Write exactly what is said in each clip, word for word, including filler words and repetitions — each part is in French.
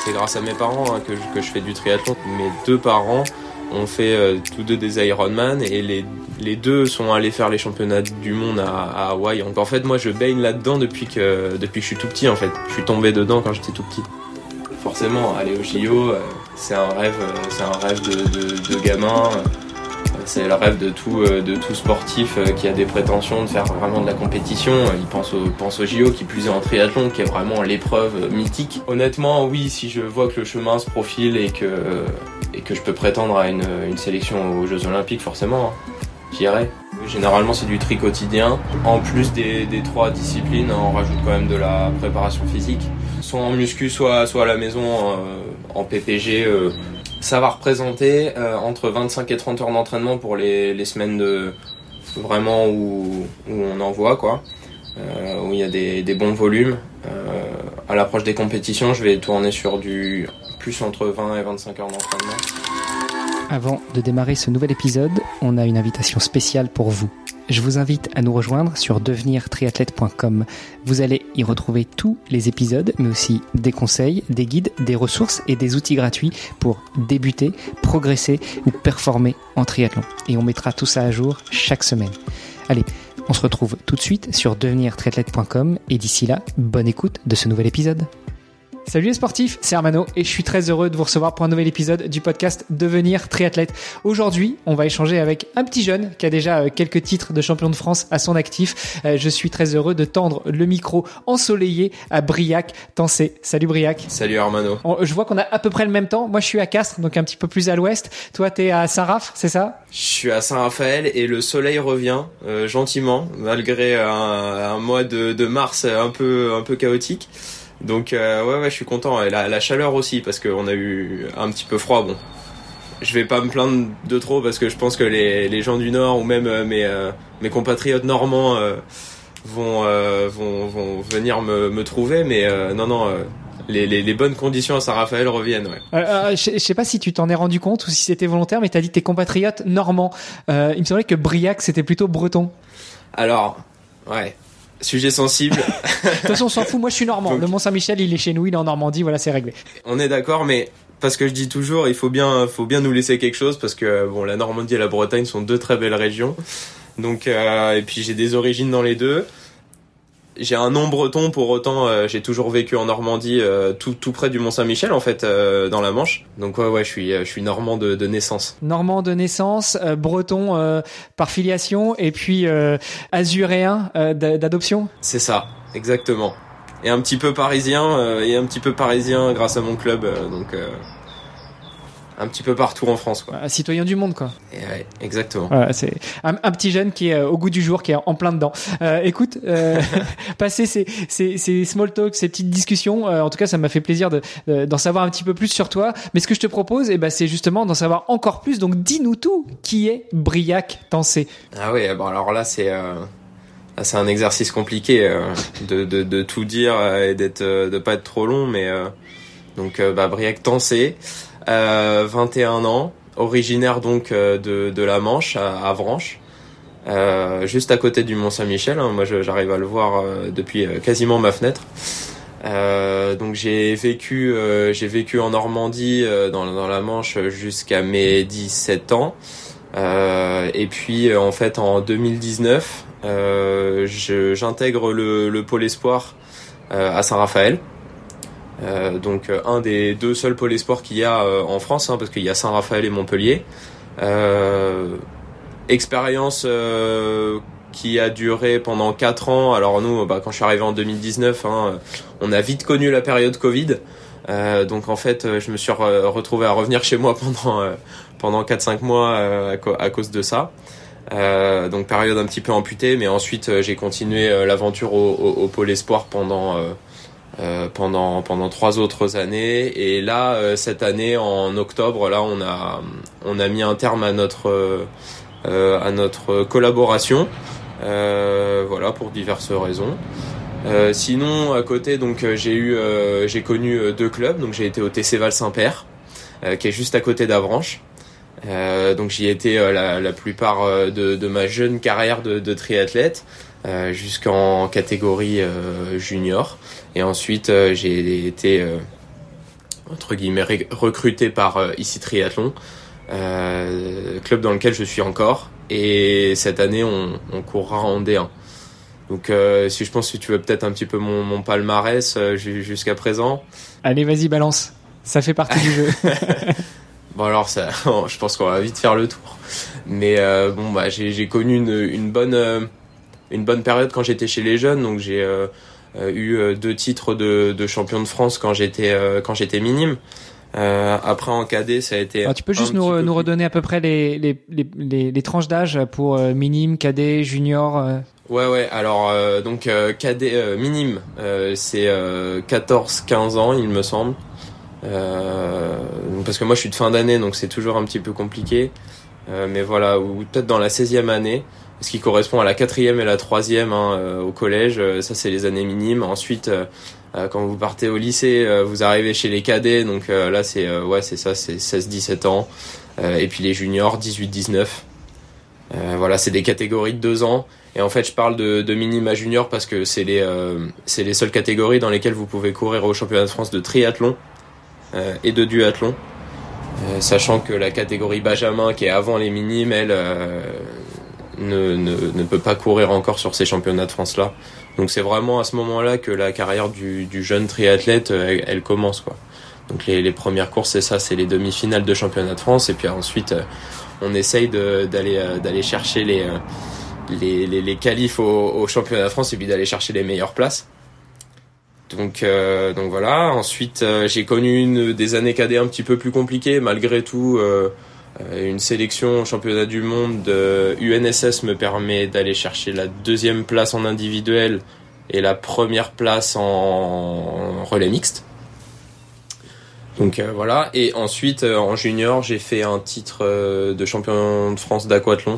C'est grâce à mes parents hein, que, je, que je fais du triathlon. Mes deux parents ont fait euh, tous deux des Ironman et les, les deux sont allés faire les championnats du monde à, à Hawaï. Donc en fait, moi, je baigne là-dedans depuis que, depuis que je suis tout petit, en fait. Je suis tombé dedans quand j'étais tout petit. Forcément, aller au J O, euh, c'est un rêve, euh, c'est un rêve de, de, de gamin. Euh, c'est le rêve de tout, euh, de tout sportif euh, qui a des prétentions de faire vraiment de la compétition. Il pense au, pense au J O, qui plus est en triathlon, qui est vraiment l'épreuve euh, mythique. Honnêtement, oui, si je vois que le chemin se profile et que, euh, et que je peux prétendre à une, une sélection aux Jeux Olympiques, forcément, hein, j'y irai. Généralement, c'est du tri quotidien. En plus des, des trois disciplines, on rajoute quand même de la préparation physique. Soit en muscu, soit, soit à la maison, euh, en P P G. Euh, ça va représenter euh, entre vingt-cinq et trente heures d'entraînement pour les, les semaines de, vraiment où, où on envoie, quoi. Euh, où il y a des, des bons volumes. Euh, à l'approche des compétitions, je vais tourner sur du plus entre vingt et vingt-cinq heures d'entraînement. Avant de démarrer ce nouvel épisode, on a une invitation spéciale pour vous. Je vous invite à nous rejoindre sur devenir triathlète point com. Vous allez y retrouver tous les épisodes, mais aussi des conseils, des guides, des ressources et des outils gratuits pour débuter, progresser ou performer en triathlon. Et on mettra tout ça à jour chaque semaine. Allez, on se retrouve tout de suite sur devenir triathlète point com et d'ici là, bonne écoute de ce nouvel épisode. Salut les sportifs, c'est Armano et je suis très heureux de vous recevoir pour un nouvel épisode du podcast Devenir triathlète. Aujourd'hui, on va échanger avec un petit jeune qui a déjà quelques titres de champion de France à son actif. Je suis très heureux de tendre le micro ensoleillé à Briac Tancé. Salut Briac. Salut Armano. Je vois qu'on a à peu près le même temps. Moi, je suis à Castres, donc un petit peu plus à l'ouest. Toi, t'es à Saint-Raph, c'est ça ? Je suis à Saint-Raphaël et le soleil revient euh, gentiment, malgré un, un mois de, de mars un peu, un peu chaotique. Donc euh, ouais ouais je suis content, et la, la chaleur aussi parce qu'on a eu un petit peu froid. Bon, je vais pas me plaindre de trop parce que je pense que les, les gens du Nord ou même euh, mes, euh, mes compatriotes normands euh, vont, euh, vont, vont venir me, me trouver, mais euh, non non euh, les, les, les bonnes conditions à Saint-Raphaël reviennent. Ouais. Euh, euh, je, je sais pas si tu t'en es rendu compte ou si c'était volontaire, mais t'as dit tes compatriotes normands. Euh, il me semblait que Briac c'était plutôt breton. Alors ouais. Sujet sensible. De toute façon, on s'en fout. Moi, je suis normand. Donc, le Mont-Saint-Michel, il est chez nous, il est en Normandie. Voilà, c'est réglé. On est d'accord, mais parce que je dis toujours, il faut bien, faut bien nous laisser quelque chose parce que bon, la Normandie et la Bretagne sont deux très belles régions. Donc, euh, et puis j'ai des origines dans les deux. J'ai un nom breton, pour autant, euh, j'ai toujours vécu en Normandie, euh, tout, tout près du Mont-Saint-Michel, en fait, euh, dans la Manche. Donc ouais, ouais, je suis, je suis normand de, de naissance. Normand de naissance, euh, breton euh, par filiation, et puis euh, azuréen euh, d'adoption. C'est ça, exactement. Et un petit peu parisien, euh, et un petit peu parisien grâce à mon club, euh, donc euh, un petit peu partout en France, quoi. Un citoyen du monde, quoi. Et ouais, exactement. Voilà, c'est un, un petit jeune qui est euh, au goût du jour, qui est en plein dedans. Euh, écoute, euh, passer ces, ces, ces small talks, ces petites discussions, euh, en tout cas, ça m'a fait plaisir de, de, d'en savoir un petit peu plus sur toi. Mais ce que je te propose, eh ben, c'est justement d'en savoir encore plus. Donc, dis-nous tout. Qui est Briac Tancé ? Ah oui, bon, alors là, c'est... Euh... C'est un exercice compliqué euh, de, de, de tout dire et d'être, de pas être trop long, mais euh, donc euh, bah, Briac Tancé, euh, vingt et un ans, originaire donc euh, de, de la Manche, à Avranches, euh, juste à côté du Mont-Saint-Michel. Hein, moi, je, j'arrive à le voir euh, depuis euh, quasiment ma fenêtre. Euh, donc j'ai vécu, euh, j'ai vécu en Normandie, euh, dans, dans la Manche, jusqu'à mes dix-sept ans. Euh, et puis euh, en fait en deux mille dix-neuf, euh, je, j'intègre le, le pôle espoir euh, à Saint-Raphaël. Euh, donc euh, un des deux seuls pôles espoirs qu'il y a euh, en France, hein, parce qu'il y a Saint-Raphaël et Montpellier. Euh, expérience euh, qui a duré pendant quatre ans. Alors nous, bah, quand je suis arrivé en deux mille dix-neuf, hein, on a vite connu la période Covid. Euh, donc en fait, je me suis re- retrouvé à revenir chez moi pendant euh, pendant quatre cinq mois euh, à, co- à cause de ça. Euh, donc période un petit peu amputée, mais ensuite euh, j'ai continué euh, l'aventure au, au, au pôle espoir pendant euh, euh, pendant pendant trois autres années. Et là, euh, cette année en octobre, là on a on a mis un terme à notre euh, à notre collaboration. Euh, voilà, pour diverses raisons. Euh, sinon à côté, donc j'ai eu euh, j'ai connu euh, deux clubs. Donc j'ai été au T C Val-Saint-Père, euh, qui est juste à côté d'Avranches. Euh, donc j'y ai été euh, la, la plupart euh, de, de ma jeune carrière de, de triathlète, euh, jusqu'en catégorie euh, junior. Et ensuite euh, j'ai été euh, entre guillemets ré- recruté par euh, Ici Triathlon, euh, club dans lequel je suis encore. Et cette année, on, on courra en D un. Donc, euh, si je pense que tu veux peut-être un petit peu mon, mon palmarès euh, jusqu'à présent. Allez, vas-y, balance. Ça fait partie du jeu. Bon, alors, ça, je pense qu'on va vite faire le tour. Mais euh, bon, bah, j'ai, j'ai connu une, une bonne, euh, une bonne période quand j'étais chez les jeunes. Donc, j'ai euh, eu deux titres de, de champion de France quand j'étais, euh, quand j'étais minime. Euh, après en cadet ça a été. Alors, tu peux juste nous, nous redonner à peu près les les les les, les tranches d'âge pour euh, minime, cadet, junior. Euh... Ouais ouais. Alors euh, donc euh, cadet euh, minime euh, c'est euh, quatorze quinze ans il me semble. Euh, parce que moi je suis de fin d'année donc c'est toujours un petit peu compliqué. Euh, mais voilà, ou peut-être dans la seizième année, ce qui correspond à la quatrième et la troisième hein, euh, au collège. Euh, ça c'est les années minimes. Ensuite euh, Euh, quand vous partez au lycée, euh, vous arrivez chez les cadets, donc euh, là c'est euh, ouais c'est ça, c'est seize dix-sept ans, euh, et puis les juniors dix-huit dix-neuf. Euh, voilà, c'est des catégories de deux ans. Et en fait, je parle de, de minime à junior parce que c'est les euh, c'est les seules catégories dans lesquelles vous pouvez courir au championnat de France de triathlon euh, et de duathlon, euh, sachant que la catégorie benjamin qui est avant les minimes, elle euh, ne, ne ne peut pas courir encore sur ces championnats de France là. Donc c'est vraiment à ce moment-là que la carrière du, du jeune triathlète, elle, elle commence quoi. Donc les, les premières courses, c'est ça, c'est les demi-finales de championnat de France, et puis ensuite on essaye de, d'aller d'aller chercher les les les, les qualifs au, au championnat de France et puis d'aller chercher les meilleures places. Donc euh, donc voilà. Ensuite euh, j'ai connu une des années cadets un petit peu plus compliquées malgré tout. Euh, Une sélection au championnat du monde de U N S S me permet d'aller chercher la deuxième place en individuel et la première place en relais mixte. Donc euh, voilà. Et ensuite euh, en junior j'ai fait un titre euh, de champion de France d'aquathlon.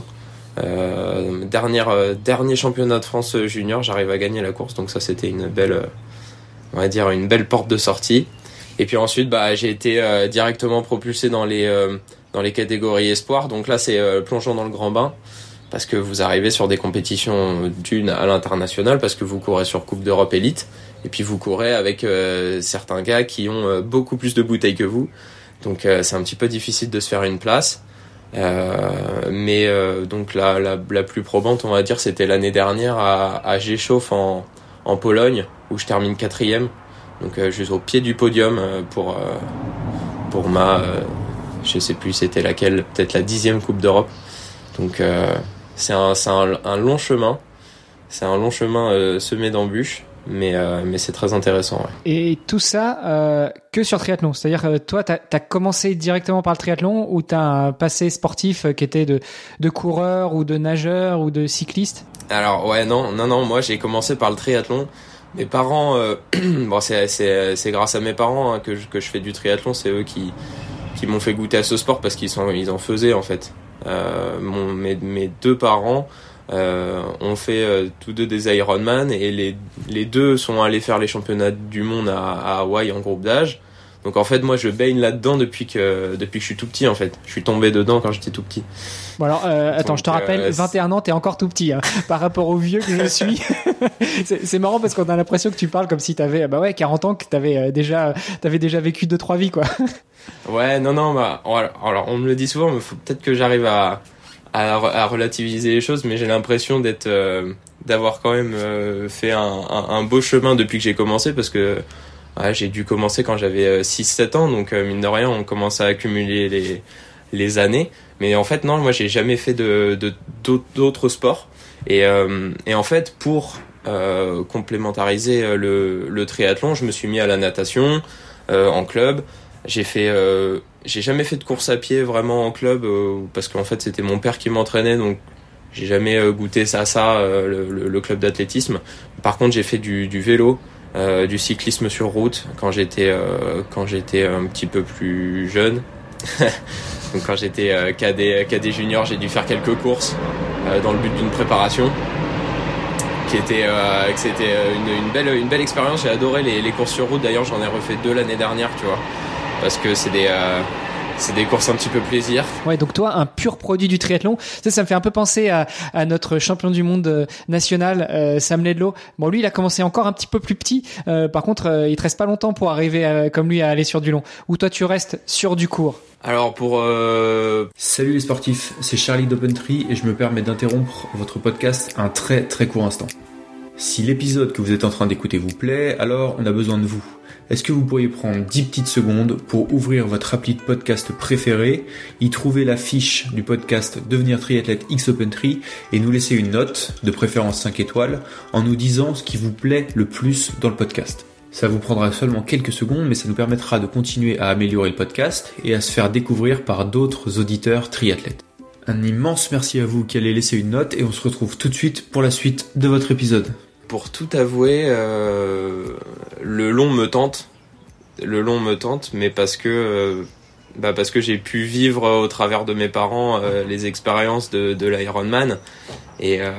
Euh, dernière, euh, dernier championnat de France junior, j'arrive à gagner la course. Donc ça c'était une belle, euh, on va dire une belle porte de sortie. Et puis ensuite bah j'ai été euh, directement propulsé dans les euh, dans les catégories espoirs. Donc là, c'est euh, plongeon dans le grand bain parce que vous arrivez sur des compétitions d'une à l'international parce que vous courez sur Coupe d'Europe Élite et puis vous courez avec euh, certains gars qui ont euh, beaucoup plus de bouteilles que vous. Donc euh, c'est un petit peu difficile de se faire une place. Euh, mais euh, donc la, la, la plus probante, on va dire, c'était l'année dernière à, à Rzeszów en, en Pologne où je termine quatrième. Donc euh, juste au pied du podium euh, pour, euh, pour ma... Euh, je sais plus c'était laquelle, peut-être la dixième Coupe d'Europe. Donc euh, c'est un c'est un, un long chemin, c'est un long chemin euh, semé d'embûches, mais euh, mais c'est très intéressant. Ouais. Et tout ça euh, que sur triathlon, c'est-à-dire euh, toi t'as t'as commencé directement par le triathlon ou t'as un passé sportif qui était de de coureur ou de nageur ou de cycliste? Alors ouais non non non moi j'ai commencé par le triathlon. Mes parents, euh, bon c'est c'est c'est grâce à mes parents hein, que je, que je fais du triathlon, c'est eux qui qui m'ont fait goûter à ce sport parce qu'ils sont ils en faisaient en fait. Euh, mon mes mes deux parents euh, ont fait euh, tous deux des Ironman et les les deux sont allés faire les championnats du monde à, à Hawaï en groupe d'âge. Donc en fait moi je baigne là-dedans depuis que depuis que je suis tout petit en fait. Je suis tombé dedans quand j'étais tout petit. Bon alors euh, attends, donc, je te rappelle, euh, vingt et un ans, t'es encore tout petit hein, par rapport au vieux que je suis. c'est, c'est marrant parce qu'on a l'impression que tu parles comme si t'avais bah ouais quarante ans, que t'avais euh, déjà t'avais déjà vécu deux trois vies quoi. Ouais non non bah alors on me le dit souvent, mais faut peut-être que j'arrive à à, à relativiser les choses, mais j'ai l'impression d'être euh, d'avoir quand même euh, fait un, un, un beau chemin depuis que j'ai commencé parce que ouais, j'ai dû commencer quand j'avais six sept ans, donc euh, mine de rien on commence à accumuler les les années. Mais en fait non, moi j'ai jamais fait de, de d'autres sports et euh, et en fait pour euh, complémentariser le le triathlon, je me suis mis à la natation euh, en club. J'ai fait euh, j'ai jamais fait de course à pied vraiment en club euh, parce qu'en fait c'était mon père qui m'entraînait, donc j'ai jamais euh, goûté ça ça euh, le, le, le club d'athlétisme. Par contre j'ai fait du du vélo, euh, du cyclisme sur route quand j'étais euh, quand j'étais un petit peu plus jeune. Donc quand j'étais euh, cadet cadet junior, j'ai dû faire quelques courses euh, dans le but d'une préparation qui était euh, que c'était une, une belle une belle expérience. J'ai adoré les les courses sur route. D'ailleurs, j'en ai refait deux l'année dernière, tu vois, parce que c'est des euh, c'est des courses un petit peu plaisir. Ouais, donc toi, un pur produit du triathlon. Ça, ça me fait un peu penser à, à notre champion du monde national, euh, Sam Laidlaw. Bon, lui, il a commencé encore un petit peu plus petit. Euh, par contre, euh, il te reste pas longtemps pour arriver à, comme lui à aller sur du long. Ou toi, tu restes sur du court. Alors pour... Euh... Salut les sportifs, c'est Charlie d'Opentree et je me permets d'interrompre votre podcast un très très court instant. Si l'épisode que vous êtes en train d'écouter vous plaît, alors on a besoin de vous. Est-ce que vous pourriez prendre dix petites secondes pour ouvrir votre appli de podcast préféré, y trouver la fiche du podcast Devenir triathlète X Opentree et nous laisser une note, de préférence cinq étoiles, en nous disant ce qui vous plaît le plus dans le podcast. Ça vous prendra seulement quelques secondes, mais ça nous permettra de continuer à améliorer le podcast et à se faire découvrir par d'autres auditeurs triathlètes. Un immense merci à vous qui allez laisser une note et on se retrouve tout de suite pour la suite de votre épisode. Pour tout avouer, euh, le long me tente, le long me tente, mais parce que euh, bah parce que j'ai pu vivre au travers de mes parents euh, les expériences de, de l'Ironman et euh,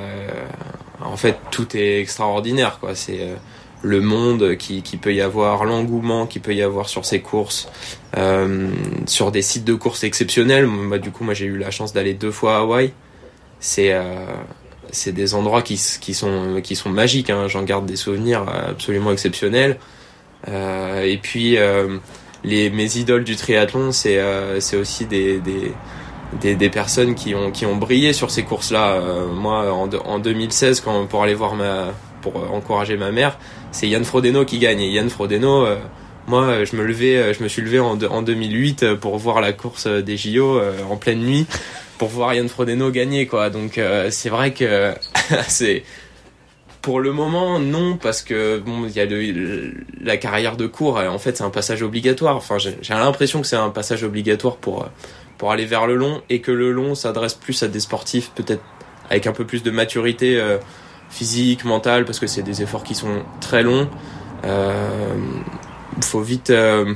en fait tout est extraordinaire quoi. C'est euh, le monde qui qui peut y avoir, l'engouement qui peut y avoir sur ces courses, euh, sur des sites de courses exceptionnels. Moi, du coup, moi j'ai eu la chance d'aller deux fois à Hawaï. C'est euh, c'est des endroits qui qui sont qui sont magiques. Hein. J'en garde des souvenirs absolument exceptionnels. Euh, et puis euh, les mes idoles du triathlon, c'est euh, c'est aussi des des Des, des personnes qui ont qui ont brillé sur ces courses-là. Euh, moi, en, en deux mille seize, quand pour aller voir ma pour encourager ma mère, c'est Yann Frodeno qui gagne. Et Yann Frodeno, euh, moi, je me levais, je me suis levé en, en deux mille huit pour voir la course des J O euh, en pleine nuit, pour voir Yann Frodeno gagner, quoi. Donc euh, c'est vrai que c'est pour le moment non, parce que bon, il y a le, la carrière de cours. En fait, c'est un passage obligatoire. Enfin, j'ai, j'ai l'impression que c'est un passage obligatoire pour pour aller vers le long, et que le long s'adresse plus à des sportifs peut-être avec un peu plus de maturité euh, physique, mentale, parce que c'est des efforts qui sont très longs. Euh, faut vite euh,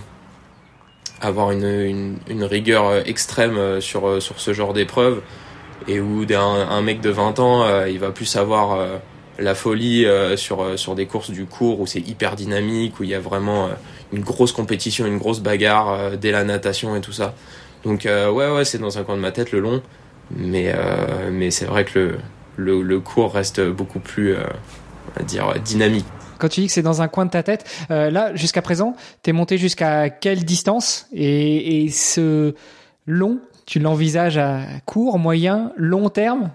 avoir une, une, une rigueur extrême sur, sur ce genre d'épreuve, et où un, un mec de vingt ans, euh, il va plus avoir euh, la folie euh, sur, sur des courses du court où c'est hyper dynamique, où il y a vraiment euh, une grosse compétition, une grosse bagarre euh, dès la natation et tout ça. Donc euh, ouais ouais c'est dans un coin de ma tête le long, mais euh, mais c'est vrai que le le, le court reste beaucoup plus euh, on va dire dynamique. Quand tu dis que c'est dans un coin de ta tête, euh, là jusqu'à présent, t'es monté jusqu'à quelle distance, et, et ce long, tu l'envisages à court, moyen, long terme?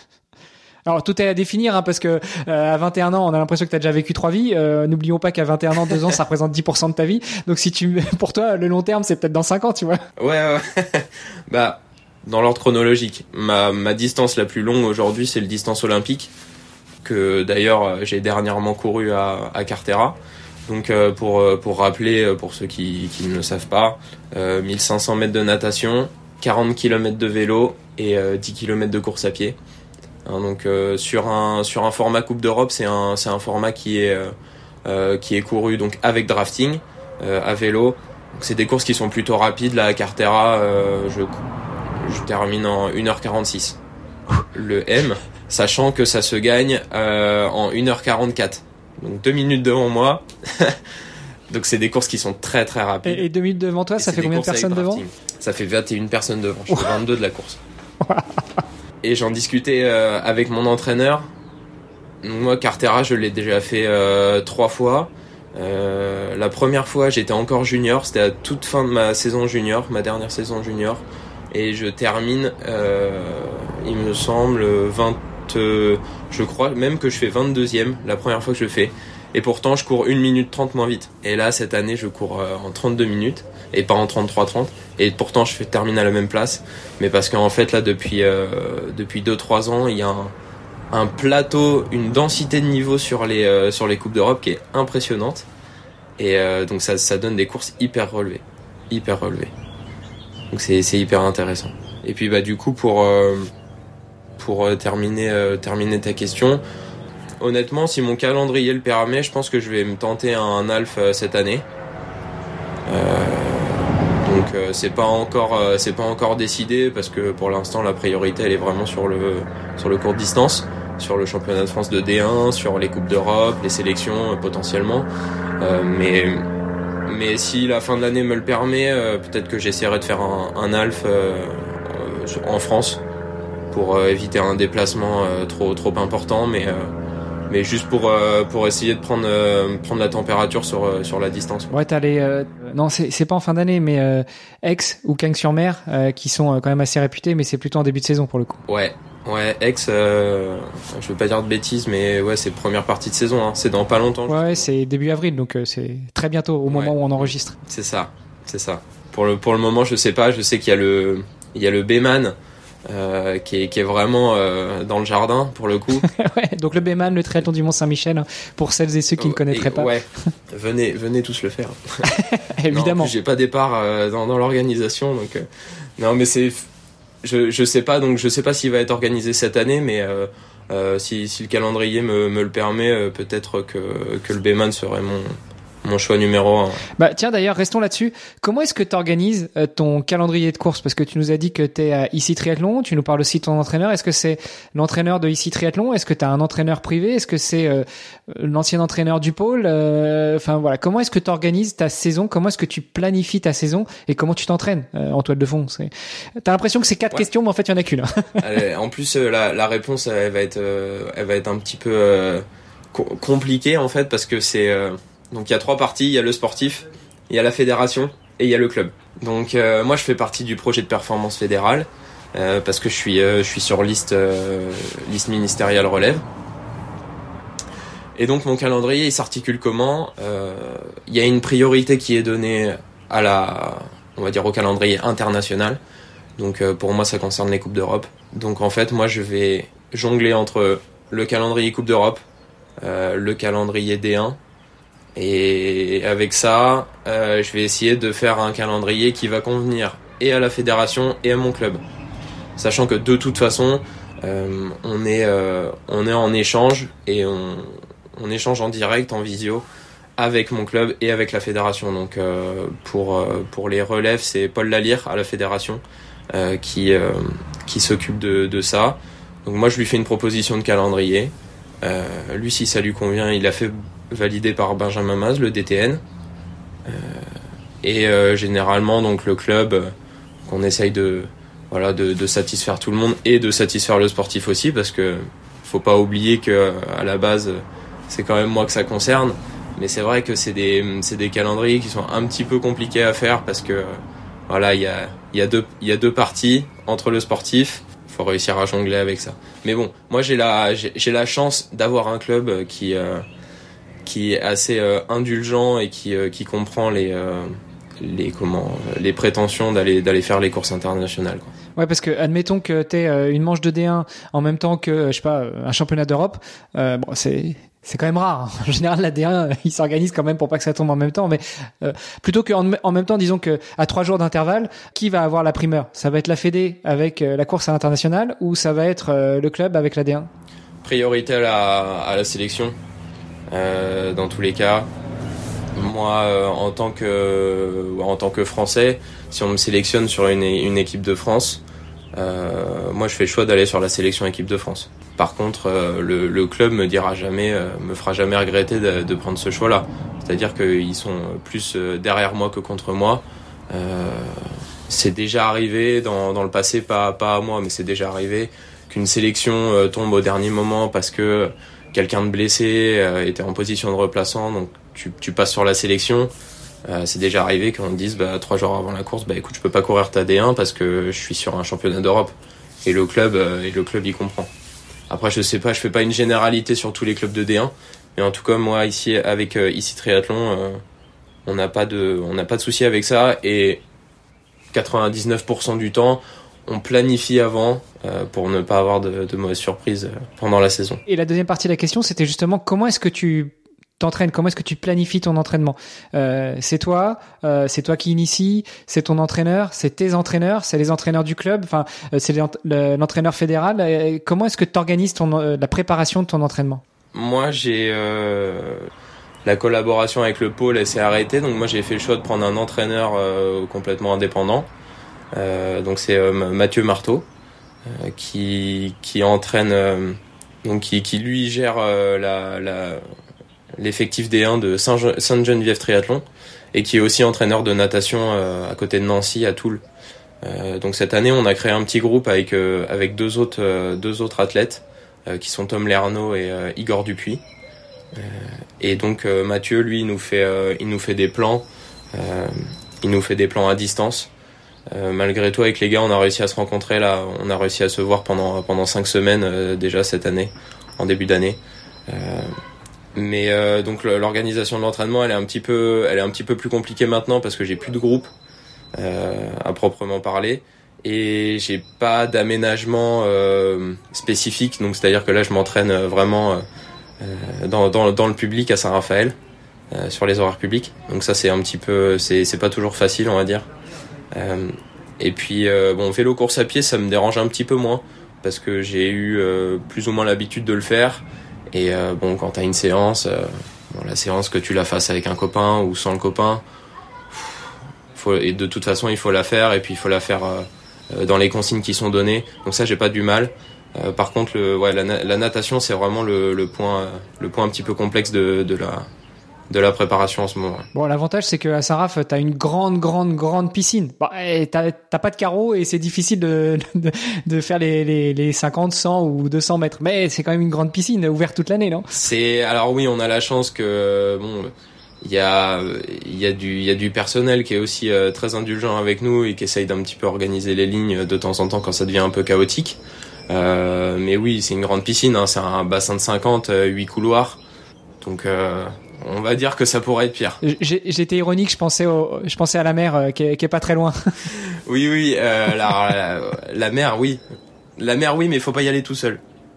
Alors tout est à définir, hein, parce que euh, à vingt et un ans, on a l'impression que tu as déjà vécu trois vies. Euh, n'oublions pas qu'à vingt et un ans, deux ans, ça représente dix pour cent de ta vie. Donc si tu, pour toi, le long terme, c'est peut-être dans cinq ans, tu vois. Ouais, ouais. Bah, dans l'ordre chronologique, ma ma distance la plus longue aujourd'hui, c'est le distance olympique, que d'ailleurs j'ai dernièrement couru à à Cartera. Donc euh, pour pour rappeler, pour ceux qui qui ne le savent pas, euh, mille cinq cents mètres de natation, quarante kilomètres de vélo et euh, dix kilomètres de course à pied. Hein, donc euh, sur un sur un format Coupe d'Europe, c'est un c'est un format qui est euh, euh, qui est couru donc avec drafting euh, à vélo. Donc c'est des courses qui sont plutôt rapides. Là à Cartera, euh, je je termine en une heure quarante-six. Le M, sachant que ça se gagne euh, en une heure quarante-quatre. Donc deux minutes devant moi. Donc c'est des courses qui sont très très rapides. Et, et deux minutes devant toi, et ça fait combien de personnes devant? Ça fait vingt et une personnes devant. Je fais vingt-deux de la course. Et j'en discutais euh, avec mon entraîneur. Moi, Cartera, je l'ai déjà fait euh, trois fois. Euh, la première fois, j'étais encore junior. C'était à toute fin de ma saison junior, ma dernière saison junior. Et je termine, euh, il me semble, vingt... Euh, je crois même que je fais vingt-deuxième la première fois que je le fais. Et pourtant, je cours une minute trente moins vite. Et là, cette année, je cours euh, en trente-deux minutes. Et pas en trente-trois trente. Et pourtant, je fais, termine à la même place. Mais parce qu'en fait, là, depuis euh, depuis deux trois ans, il y a un, un plateau, une densité de niveau sur les euh, sur les Coupes d'Europe qui est impressionnante. Et euh, donc, ça, ça donne des courses hyper relevées. Hyper relevées. Donc, c'est, c'est hyper intéressant. Et puis, bah, du coup, pour, euh, pour euh, terminer, euh, terminer ta question, honnêtement, si mon calendrier le permet, je pense que je vais me tenter un half euh, cette année. Euh, donc euh, c'est pas encore euh, c'est pas encore décidé, parce que pour l'instant la priorité elle est vraiment sur le sur le court distance, sur le championnat de France de D un, sur les coupes d'Europe, les sélections euh, potentiellement. Euh, mais mais si la fin de l'année me le permet, euh, peut-être que j'essaierai de faire un, un half euh, euh, en France pour euh, éviter un déplacement euh, trop trop important, mais euh, mais juste pour euh, pour essayer de prendre euh, prendre la température sur euh, sur la distance. Ouais, t'as les euh, non, c'est c'est pas en fin d'année, mais euh, Aix ou Cagnes-sur-Mer euh, qui sont euh, quand même assez réputés, mais c'est plutôt en début de saison pour le coup. Ouais. Ouais, Aix, euh, je veux pas dire de bêtises, mais ouais, c'est première partie de saison, hein. C'est dans pas longtemps. Ouais, c'est début avril, donc euh, c'est très bientôt au moment ouais. où on enregistre. C'est ça, c'est ça. Pour le pour le moment, je sais pas. Je sais qu'il y a le il y a le Bayman euh, qui est qui est vraiment euh, dans le jardin pour le coup. Ouais, donc le Bayman, le triathlon du Mont Saint-Michel, hein, pour celles et ceux qui oh, ne connaîtraient et, pas. Ouais, venez venez tous le faire. Évidemment. Non, en plus, j'ai pas départ euh, dans dans l'organisation, donc euh, non, mais c'est Je je sais pas, donc je sais pas s'il va être organisé cette année, mais euh, euh, si si le calendrier me me le permet, euh, peut-être que que le Bayman serait mon mon choix numéro un. Bah tiens, d'ailleurs, restons là-dessus. Comment est-ce que tu organises euh, ton calendrier de course? Parce que tu nous as dit que tu es à Ici Triathlon, tu nous parles aussi de ton entraîneur. Est-ce que c'est l'entraîneur de Ici Triathlon? Est-ce que tu as un entraîneur privé? Est-ce que c'est euh, l'ancien entraîneur du pôle? Enfin euh, voilà, comment est-ce que tu organises ta saison? Comment est-ce que tu planifies ta saison? Et comment tu t'entraînes euh, en toile de fond? C'est... T'as l'impression que c'est quatre ouais. questions, mais en fait, il y en a qu'une. Allez, en plus, euh, la, la réponse, elle va être, euh, elle va être un petit peu euh, co- compliquée en fait, parce que c'est... Euh... Donc il y a trois parties, il y a le sportif, il y a la fédération et il y a le club. Donc euh, moi je fais partie du projet de performance fédérale euh, parce que je suis euh, je suis sur liste euh, liste ministérielle relève. Et donc mon calendrier il s'articule comment euh, il y a une priorité qui est donnée à la on va dire au calendrier international. Donc euh, pour moi ça concerne les coupes d'Europe. Donc en fait moi je vais jongler entre le calendrier Coupe d'Europe, euh, le calendrier D un. Et avec ça, euh, je vais essayer de faire un calendrier qui va convenir et à la fédération et à mon club. Sachant que de toute façon, euh, on est euh, on est en échange et on on échange en direct, en visio, avec mon club et avec la fédération. Donc euh, pour euh, pour les relèves, c'est Paul Lalire à la fédération euh, qui euh, qui s'occupe de de ça. Donc moi, je lui fais une proposition de calendrier. Euh, lui, si ça lui convient, il a fait validé par Benjamin Maz, le D T N. Euh, et euh, généralement, donc le club, euh, qu'on essaye de, voilà, de, de satisfaire tout le monde et de satisfaire le sportif aussi, parce que faut pas oublier que à la base, c'est quand même moi que ça concerne. Mais c'est vrai que c'est des, c'est des calendriers qui sont un petit peu compliqués à faire parce que, voilà, il y a, il y a deux, il y a deux parties entre le sportif. Faut réussir à jongler avec ça. Mais bon, moi j'ai la, j'ai, j'ai la chance d'avoir un club qui, euh, qui est assez euh, indulgent et qui euh, qui comprend les euh, les comment les prétentions d'aller d'aller faire les courses internationales, quoi. Ouais, parce que admettons que t'aies euh, une manche de D un en même temps que je sais pas un championnat d'Europe, euh, bon c'est c'est quand même rare. Hein. En général, la D un, il s'organise quand même pour pas que ça tombe en même temps. Mais euh, plutôt qu'en en même temps, disons que à trois jours d'intervalle, qui va avoir la primeur? Ça va être la Fédé avec euh, la course à l'international ou ça va être euh, le club avec la D un? Priorité à la à la sélection. Euh, dans tous les cas, moi euh, en tant que euh, en tant que Français, si on me sélectionne sur une une équipe de France, euh, moi je fais le choix d'aller sur la sélection équipe de France. Par contre, euh, le, le club me dira jamais, euh, me fera jamais regretter de, de prendre ce choix-là. C'est-à-dire qu'ils sont plus derrière moi que contre moi. Euh, c'est déjà arrivé dans dans le passé, pas pas à moi, mais c'est déjà arrivé qu'une sélection euh, tombe au dernier moment parce que quelqu'un de blessé euh, était en position de remplaçant, donc tu, tu passes sur la sélection. Euh, c'est déjà arrivé qu'on te dise bah, trois jours avant la course, bah écoute, je peux pas courir ta D un parce que je suis sur un championnat d'Europe. Et le club, euh, et le club y comprend. Après, je sais pas, je fais pas une généralité sur tous les clubs de D un, mais en tout cas, moi ici avec euh, Ici Triathlon, euh, on n'a pas de, on n'a pas de souci avec ça et quatre-vingt-dix-neuf pour cent du temps, on planifie avant euh, pour ne pas avoir de, de mauvaises surprises pendant la saison. Et la deuxième partie de la question, c'était justement comment est-ce que tu t'entraînes, comment est-ce que tu planifies ton entraînement? euh, C'est toi, euh, c'est toi qui initie, c'est ton entraîneur, c'est tes entraîneurs, c'est les entraîneurs du club, enfin euh, c'est l'entraîneur fédéral. Euh, comment est-ce que tu organises ton, euh, la préparation de ton entraînement? Moi, j'ai euh, la collaboration avec le pôle, elle s'est arrêtée, donc moi j'ai fait le choix de prendre un entraîneur euh, complètement indépendant. Euh, donc c'est euh, Mathieu Marteau euh, qui qui entraîne euh, donc qui qui lui gère euh, la la l'effectif D un de Sainte-Geneviève Triathlon et qui est aussi entraîneur de natation euh, à côté de Nancy à Toul. Euh, donc cette année, on a créé un petit groupe avec euh, avec deux autres euh, deux autres athlètes euh, qui sont Tom Lernaud et euh, Igor Dupuis. Euh, et donc euh, Mathieu, lui, il nous fait euh, il nous fait des plans, euh, il nous fait des plans à distance. Euh, malgré tout, avec les gars, on a réussi à se rencontrer là, on a réussi à se voir pendant pendant cinq semaines euh, déjà cette année, en début d'année. Euh, mais euh, donc l'organisation de l'entraînement, elle est un petit peu, elle est un petit peu plus compliquée maintenant parce que j'ai plus de groupe euh, à proprement parler et j'ai pas d'aménagement euh, spécifique. Donc c'est-à-dire que là, je m'entraîne vraiment euh, dans dans dans le public à Saint-Raphaël, euh, sur les horaires publics. Donc ça, c'est un petit peu, c'est c'est pas toujours facile, on va dire. Euh, et puis euh, bon, vélo course à pied, ça me dérange un petit peu moins parce que j'ai eu euh, plus ou moins l'habitude de le faire. Et euh, bon, quand t'as une séance, euh, bon, la séance que tu la fasses avec un copain ou sans le copain, faut, et de toute façon il faut la faire et puis il faut la faire euh, dans les consignes qui sont données. Donc ça, j'ai pas du mal. Euh, par contre, le, ouais, la, la natation, c'est vraiment le, le point, le point un petit peu complexe de, de la. de la préparation en ce moment. Bon, l'avantage, c'est qu'à Saint-Raph, t'as une grande, grande, grande piscine. Bon, et t'as, t'as pas de carreaux et c'est difficile de, de, de faire les, les, les cinquante, cent ou deux cents mètres. Mais c'est quand même une grande piscine ouverte toute l'année, non? C'est, alors oui, on a la chance que, bon, il y a, il y a du, il y a du personnel qui est aussi euh, très indulgent avec nous et qui essaye d'un petit peu organiser les lignes de temps en temps quand ça devient un peu chaotique. Euh, mais oui, c'est une grande piscine, hein, c'est un bassin de cinquante, huit couloirs. Donc, euh, on va dire que ça pourrait être pire. J'ai, j'étais ironique, je pensais au, je pensais à la mer euh, qui, est, qui est pas très loin. Oui, oui, euh, la, la, la mer, oui. La mer, oui, mais faut pas y aller tout seul.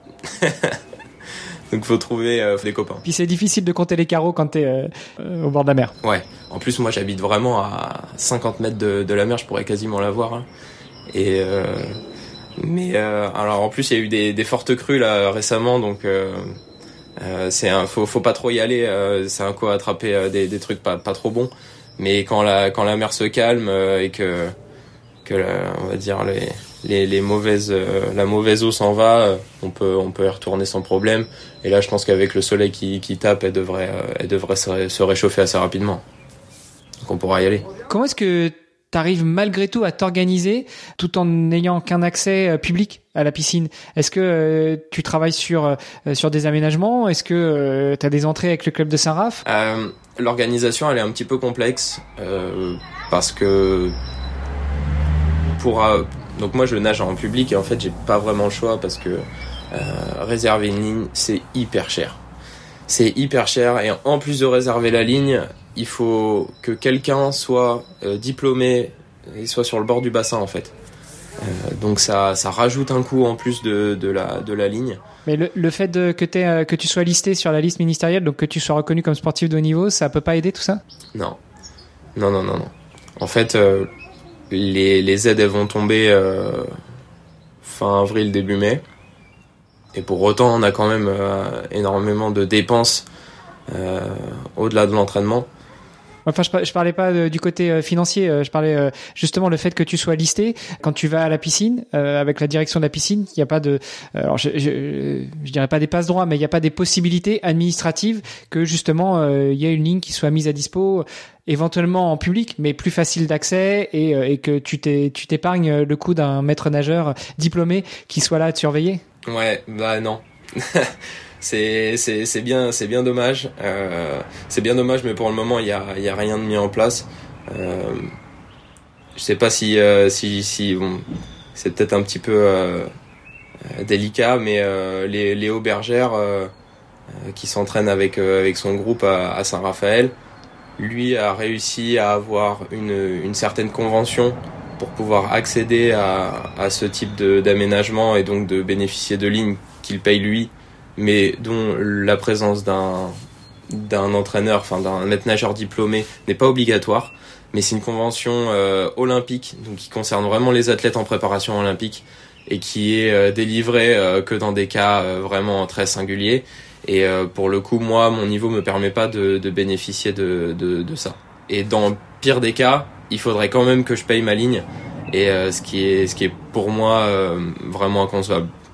Donc faut trouver euh, des copains. Puis c'est difficile de compter les carreaux quand t'es euh, euh, au bord de la mer. Ouais. En plus, moi, j'habite vraiment à cinquante mètres de, de la mer, je pourrais quasiment la voir. Hein. Et euh, mais euh, alors en plus, il y a eu des, des fortes crues là récemment, donc. Euh, Euh, c'est un, faut, faut pas trop y aller. Euh, c'est un coup à attraper euh, des, des trucs pas, pas trop bons. Mais quand la, quand la mer se calme euh, et que, que la, on va dire les, les, les mauvaises, euh, la mauvaise eau s'en va, euh, on peut, on peut y retourner sans problème. Et là, je pense qu'avec le soleil qui, qui tape, elle devrait, euh, elle devrait se, ré, se réchauffer assez rapidement. Donc on pourra y aller. Comment est-ce que t'arrives malgré tout à t'organiser tout en n'ayant qu'un accès euh, public à la piscine? Est-ce que euh, tu travailles sur euh, sur des aménagements? Est-ce que euh, t'as des entrées avec le club de Saint-Raph? euh, L'organisation, elle est un petit peu complexe euh, parce que pour euh, donc moi je nage en public et en fait j'ai pas vraiment le choix parce que euh, réserver une ligne c'est hyper cher. C'est hyper cher et en plus de réserver la ligne, il faut que quelqu'un soit euh, diplômé et soit sur le bord du bassin en fait. Euh, donc ça, ça rajoute un coût en plus de, de, la, de la ligne. Mais le, le fait de, que, t'aies, euh, que tu sois listé sur la liste ministérielle, donc que tu sois reconnu comme sportif de haut niveau, ça peut pas aider tout ça? Non. Non, non, non, non. En fait, euh, les, les aides elles vont tomber euh, fin avril, début mai. Et pour autant, on a quand même euh, énormément de dépenses euh, au-delà de l'entraînement. Enfin, je, je parlais pas de, du côté euh, financier. Euh, je parlais euh, justement le fait que tu sois listé quand tu vas à la piscine euh, avec la direction de la piscine. Il n'y a pas de, euh, alors je, je, je dirais pas des passe droits, mais il n'y a pas des possibilités administratives que justement euh, il y a une ligne qui soit mise à dispo, éventuellement en public, mais plus facile d'accès et, euh, et que tu t'es, tu t'épargnes le coût d'un maître nageur diplômé qui soit là à te surveiller. Ouais, bah non. C'est c'est c'est bien c'est bien dommage. Euh, c'est bien dommage, mais pour le moment il y a il y a rien de mis en place. Euh, je sais pas si euh, si si bon, c'est peut-être un petit peu euh, délicat, mais euh, les Léo Bergère euh, qui s'entraîne avec euh, avec son groupe à, à Saint-Raphaël, lui a réussi à avoir une une certaine convention pour pouvoir accéder à à ce type de d'aménagement et donc de bénéficier de lignes qu'il paye lui, mais dont la présence d'un d'un entraîneur, enfin d'un maître nageur diplômé n'est pas obligatoire, mais c'est une convention euh, olympique, donc qui concerne vraiment les athlètes en préparation olympique et qui est euh, délivrée euh, que dans des cas euh, vraiment très singuliers. Et euh, pour le coup, moi, mon niveau me permet pas de, de bénéficier de, de, de ça. Et dans le pire des cas, il faudrait quand même que je paye ma ligne, et euh, ce qui est ce qui est pour moi euh, vraiment inconcevable.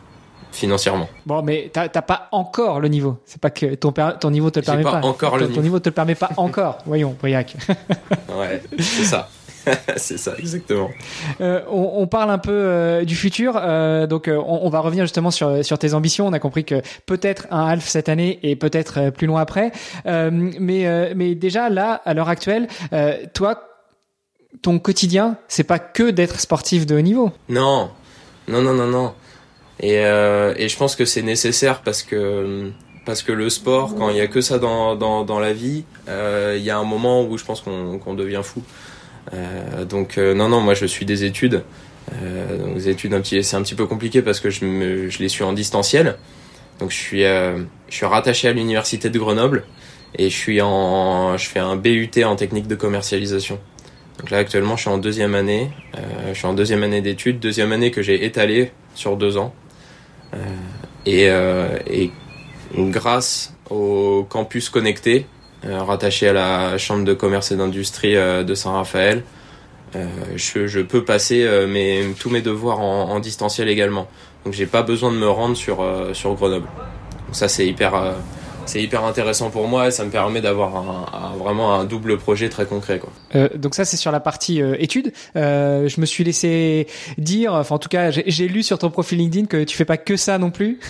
financièrement. Bon, mais t'as, t'as pas encore le niveau. C'est pas que ton, ton niveau te le J'ai permet pas. pas. Encore ton, le ton niveau. niveau te le permet pas encore. Voyons, Briac. Ouais, c'est ça. C'est ça, exactement. Euh, on, on parle un peu euh, du futur. Euh, donc, euh, on, on va revenir justement sur, sur tes ambitions. On a compris que peut-être un half cette année et peut-être euh, plus loin après. Euh, mais, euh, mais déjà, là, à l'heure actuelle, euh, toi, ton quotidien, c'est pas que d'être sportif de haut niveau. Non, non, non, non, non. Et, euh, et je pense que c'est nécessaire parce que parce que le sport, quand il y a que ça dans dans dans la vie, euh, il y a un moment où je pense qu'on qu'on devient fou. Euh, donc euh, non, non, moi je suis des études. Euh, donc des études un petit, c'est un petit peu compliqué parce que je me, je les suis en distanciel. Donc je suis euh, je suis rattaché à l'université de Grenoble et je suis en je fais un B U T en technique de commercialisation. Donc là actuellement je suis en deuxième année, euh, je suis en deuxième année d'études, deuxième année que j'ai étalée sur deux ans. Euh, et, euh, et grâce au campus connecté, euh, rattaché à la chambre de commerce et d'industrie euh, de Saint-Raphaël, euh, je, je peux passer euh, mes, tous mes devoirs en, en distanciel également. Donc j'ai pas besoin de me rendre sur, euh, sur Grenoble. Donc ça c'est hyper, euh, c'est hyper intéressant pour moi et ça me permet d'avoir un, un, vraiment un double projet très concret, quoi. Euh, donc ça c'est sur la partie euh, études. Euh, je me suis laissé dire, enfin en tout cas j'ai, j'ai lu sur ton profil LinkedIn que tu fais pas que ça non plus.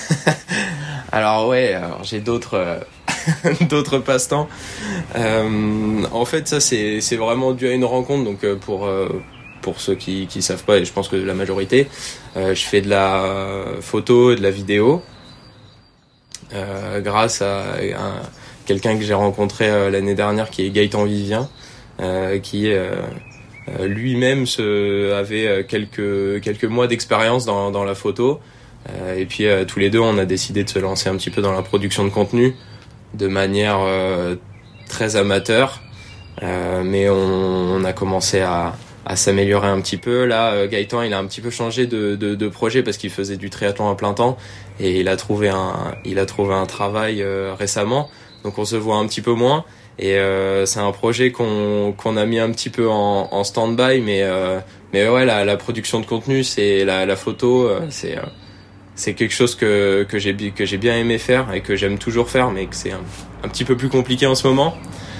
Alors ouais, alors j'ai d'autres euh, d'autres passe-temps. Euh, en fait ça c'est c'est vraiment dû à une rencontre. Donc euh, pour euh, pour ceux qui qui savent pas, et je pense que la majorité, euh, je fais de la photo et de la vidéo. Euh, grâce à un, quelqu'un que j'ai rencontré euh, l'année dernière qui est Gaëtan Vivien, euh, qui euh, euh, lui-même se, avait quelques, quelques mois d'expérience dans, dans la photo, euh, et puis euh, tous les deux on a décidé de se lancer un petit peu dans la production de contenu de manière euh, très amateur, euh, mais on, on a commencé à à s'améliorer un petit peu. Là, euh, Gaëtan, il a un petit peu changé de, de, de projet parce qu'il faisait du triathlon à plein temps et il a trouvé un, il a trouvé un travail euh, récemment. Donc on se voit un petit peu moins et euh, c'est un projet qu'on qu'on a mis un petit peu en, en stand-by, mais euh, mais ouais, la, la production de contenu, c'est la, la photo, euh, c'est euh, c'est quelque chose que que j'ai que j'ai bien aimé faire et que j'aime toujours faire, mais que c'est un, un petit peu plus compliqué en ce moment.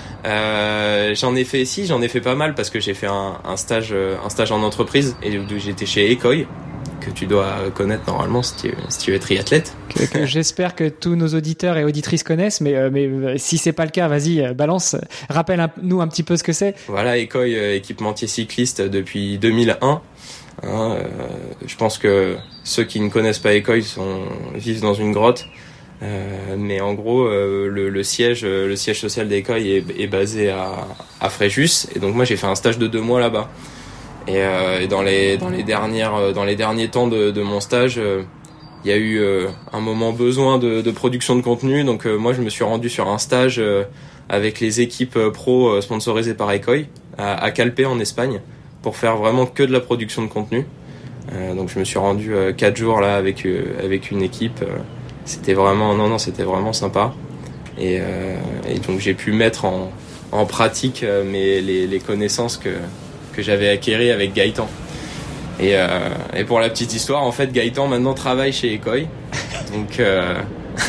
Euh, j'en ai fait si j'en ai fait pas mal parce que j'ai fait un, un stage un stage en entreprise et j'étais chez Ecoy, que tu dois connaître normalement si tu, si tu es triathlète, que, que j'espère que tous nos auditeurs et auditrices connaissent, mais euh, mais si c'est pas le cas, vas-y, balance, rappelle un, nous un petit peu ce que c'est. Voilà, Ecoy, euh, équipementier cycliste depuis deux mille un. Hein, euh, je pense que ceux qui ne connaissent pas Ecoy sont vivent dans une grotte. Euh, mais en gros, euh, le, le siège, le siège social d'Ecoy est, est basé à, à Fréjus, et donc moi j'ai fait un stage de deux mois là-bas. Et, euh, et dans les dans les dernières dans les derniers temps de, de mon stage, il euh, y a eu euh, un moment besoin de, de production de contenu, donc euh, moi je me suis rendu sur un stage euh, avec les équipes pro euh, sponsorisées par Ecoy à, à Calpe en Espagne pour faire vraiment que de la production de contenu. Euh, donc je me suis rendu euh, quatre jours là avec euh, avec une équipe. Euh, C'était vraiment, non, non, c'était vraiment sympa. Et, euh, et donc j'ai pu mettre en, en pratique euh, mes, les, les connaissances que, que j'avais acquéries avec Gaëtan. Et, euh, et pour la petite histoire, en fait, Gaëtan maintenant travaille chez Ecoy. Donc, euh,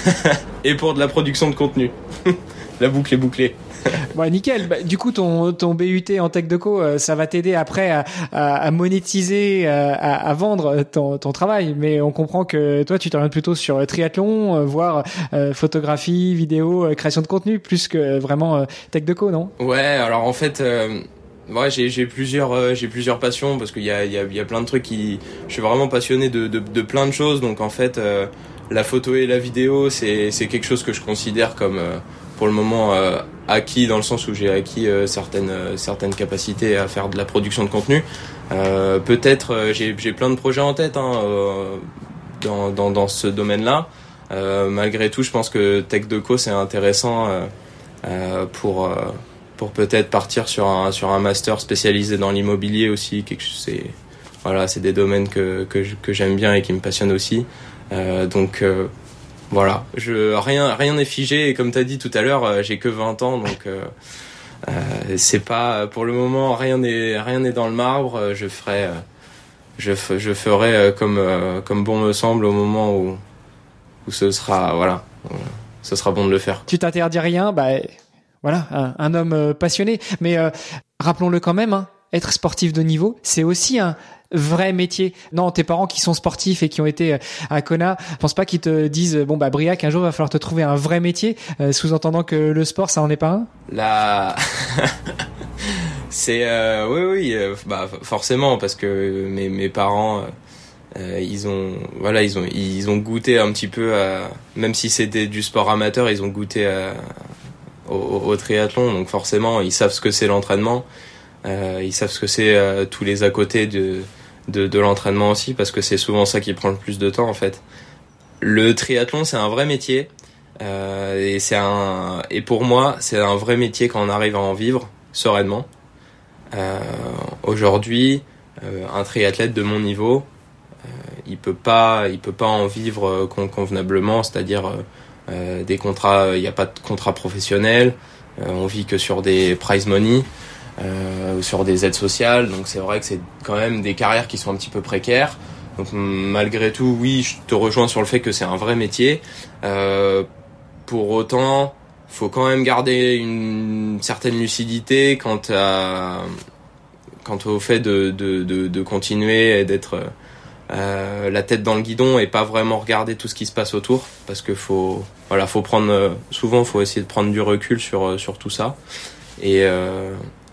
et pour de la production de contenu. La boucle est bouclée. Bon, nickel. Bah, du coup, ton, ton B U T en tech deco, euh, ça va t'aider après à, à, à monétiser, à, à vendre ton, ton travail. Mais on comprend que toi, tu t'orientes plutôt sur triathlon, euh, voire euh, photographie, vidéo, euh, création de contenu, plus que vraiment euh, tech deco, non? Ouais, alors en fait, euh, ouais, j'ai, j'ai plusieurs, euh, j'ai plusieurs passions parce qu'il y a, il y a, il y a plein de trucs qui, je suis vraiment passionné de, de, de plein de choses. Donc en fait, euh, la photo et la vidéo, c'est, c'est quelque chose que je considère comme euh, pour le moment euh, acquis, dans le sens où j'ai acquis euh, certaines euh, certaines capacités à faire de la production de contenu. Euh, peut-être euh, j'ai j'ai plein de projets en tête hein, euh, dans dans dans ce domaine-là. Euh, malgré tout, je pense que tech deco c'est intéressant euh, euh, pour euh, pour peut-être partir sur un sur un master spécialisé dans l'immobilier aussi. Quelque c'est voilà, c'est des domaines que que que j'aime bien et qui me passionnent aussi. Euh, donc euh, Voilà, je rien rien n'est figé et comme t'as dit tout à l'heure, euh, j'ai que vingt ans donc euh, euh, c'est pas pour le moment rien n'est rien n'est dans le marbre. Je ferai euh, je, f- je ferai euh, comme, euh, comme bon me semble au moment où, où ce sera, voilà, euh, ce sera bon de le faire. Tu t'interdis rien, bah voilà, un, un homme euh, passionné. Mais euh, rappelons-le quand même, hein, être sportif de niveau, c'est aussi un vrai métier. Non, tes parents qui sont sportifs et qui ont été à Kona, je pense pas qu'ils te disent bon bah Briac, un jour il va falloir te trouver un vrai métier, euh, sous-entendant que le sport ça en est pas un. Là, c'est euh, oui oui, euh, bah forcément parce que mes mes parents euh, ils ont voilà ils ont ils ont goûté un petit peu à, même si c'était du sport amateur, ils ont goûté à, au, au triathlon, donc forcément ils savent ce que c'est l'entraînement. Euh, ils savent ce que c'est euh, tous les à côté de, de, de l'entraînement aussi, parce que c'est souvent ça qui prend le plus de temps en fait. Le triathlon c'est un vrai métier euh, et, c'est un, et pour moi c'est un vrai métier quand on arrive à en vivre sereinement. Euh, aujourd'hui euh, un triathlète de mon niveau euh, il peut pas, il peut pas en vivre con- convenablement, c'est-à-dire euh, euh, des contrats, il n'y a pas de contrat professionnel, euh, on vit que sur des prize money. Euh, ou sur des aides sociales, donc c'est vrai que c'est quand même des carrières qui sont un petit peu précaires. Donc malgré tout, oui, je te rejoins sur le fait que c'est un vrai métier. Euh, pour autant, faut quand même garder une certaine lucidité quant à quant au fait de de de, de continuer et d'être euh, la tête dans le guidon et pas vraiment regarder tout ce qui se passe autour, parce que faut voilà, faut prendre souvent, faut essayer de prendre du recul sur sur tout ça et euh,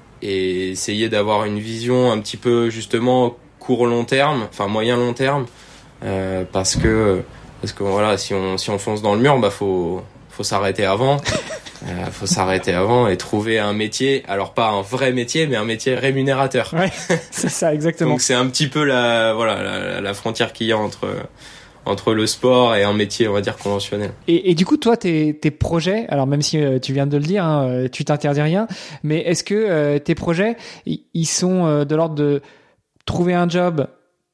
et essayer d'avoir une vision un petit peu justement court long terme, enfin moyen long terme, euh, parce que parce que voilà, si on si on fonce dans le mur, bah faut faut s'arrêter avant, euh, faut s'arrêter avant et trouver un métier, alors pas un vrai métier, mais un métier rémunérateur. Ouais, c'est ça exactement. Donc c'est un petit peu la voilà la, la frontière qu'il y a entre entre le sport et un métier, on va dire, conventionnel. Et, et du coup, toi, tes, tes projets, alors même si euh, tu viens de le dire, hein, euh, tu t'interdis rien, mais est-ce que euh, tes projets, ils sont euh, de l'ordre de trouver un job,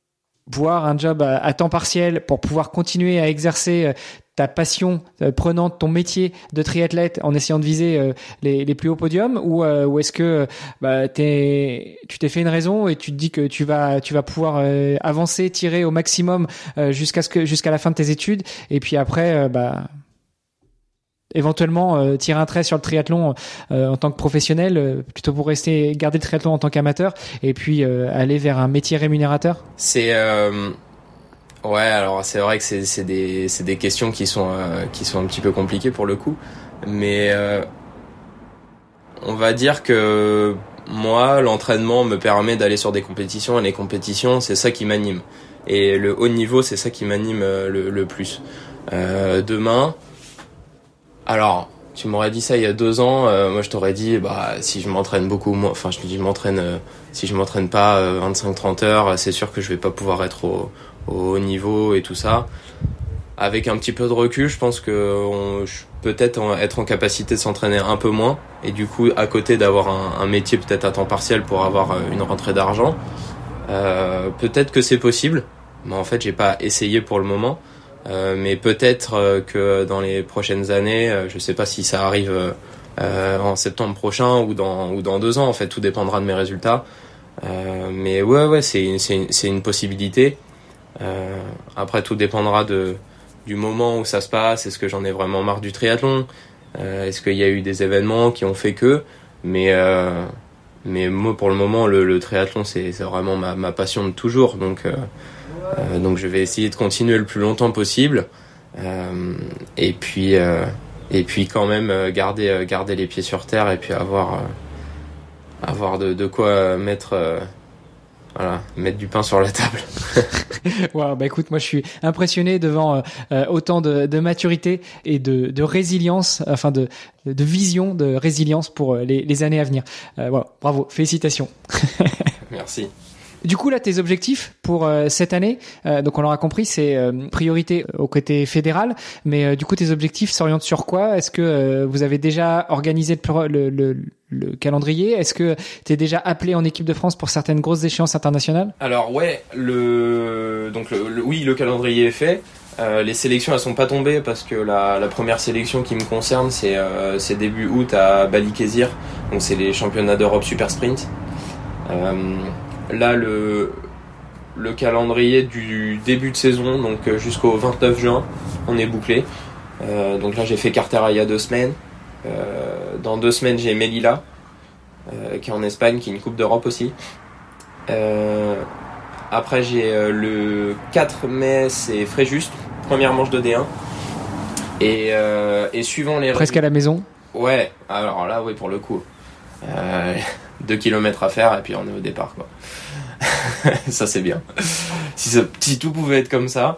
voire un job à, à temps partiel pour pouvoir continuer à exercer euh, ta passion euh, prenante, ton métier de triathlète en essayant de viser euh, les, les plus hauts podiums, ou, euh, ou est-ce que bah, t'es, tu t'es fait une raison et tu te dis que tu vas, tu vas pouvoir euh, avancer, tirer au maximum euh, jusqu'à ce que, jusqu'à la fin de tes études, et puis après, euh, bah, éventuellement euh, tirer un trait sur le triathlon euh, en tant que professionnel, euh, plutôt pour rester garder le triathlon en tant qu'amateur, et puis euh, aller vers un métier rémunérateur. C'est euh... Ouais, alors c'est vrai que c'est c'est des c'est des questions qui sont euh, qui sont un petit peu compliquées pour le coup, mais euh, on va dire que moi l'entraînement me permet d'aller sur des compétitions, et les compétitions c'est ça qui m'anime, et le haut niveau c'est ça qui m'anime euh, le, le plus. Euh, demain, alors tu m'aurais dit ça il y a deux ans, euh, moi je t'aurais dit bah si je m'entraîne beaucoup moins, enfin je te dis je m'entraîne euh, si je m'entraîne pas euh, vingt-cinq trente heures, c'est sûr que je vais pas pouvoir être au au haut niveau et tout ça. Avec un petit peu de recul, je pense que on, je peut-être en, être en capacité de s'entraîner un peu moins, et du coup à côté d'avoir un, un métier peut-être à temps partiel pour avoir une rentrée d'argent. Euh, peut-être que c'est possible, mais en fait j'ai pas essayé pour le moment. Euh, mais peut-être que dans les prochaines années, je sais pas si ça arrive euh, en septembre prochain ou dans ou dans deux ans. En fait, tout dépendra de mes résultats. Euh, mais ouais ouais c'est c'est une, c'est une possibilité. Euh, après tout dépendra de du moment où ça se passe. Est-ce que j'en ai vraiment marre du triathlon, euh, est-ce qu'il y a eu des événements qui ont fait que, mais euh, mais moi pour le moment le, le triathlon c'est c'est vraiment ma ma passion de toujours, donc euh, euh, donc je vais essayer de continuer le plus longtemps possible, euh, et puis euh, et puis quand même garder garder les pieds sur terre, et puis avoir euh, avoir de de quoi mettre euh, voilà, mettre du pain sur la table. Wow, bah écoute, moi je suis impressionné devant euh, autant de, de maturité et de, de résilience, enfin de, de vision, de résilience pour les, les années à venir. Euh, voilà, bravo, félicitations. Merci. Du coup, là, tes objectifs pour euh, cette année, euh, donc on l'aura compris, c'est euh, priorité au côté fédéral, mais euh, du coup, tes objectifs s'orientent sur quoi ? Est-ce que euh, vous avez déjà organisé le, le, le, le calendrier ? Est-ce que tu es déjà appelé en équipe de France pour certaines grosses échéances internationales ? Alors ouais, le donc le, le, oui, le calendrier est fait. Euh, les sélections elles sont pas tombées parce que la, la première sélection qui me concerne c'est euh, c'est début août à Bali-Kézir, donc c'est les championnats d'Europe Super Sprint. Euh, Là, le le calendrier du début de saison, donc euh, jusqu'au vingt-neuf juin, on est bouclé. Euh, donc là, j'ai fait Cartera il y a deux semaines. Euh, dans deux semaines, j'ai Melilla, euh, qui est en Espagne, qui est une Coupe d'Europe aussi. Euh, après, j'ai euh, le quatre mai, c'est Fréjus, première manche de D un. Et, euh, et suivant les... Presque à la maison. Ouais, alors là, oui, pour le coup. Euh, deux kilomètres à faire et puis on est au départ, quoi. Ça, c'est bien. Si, ça, si tout pouvait être comme ça.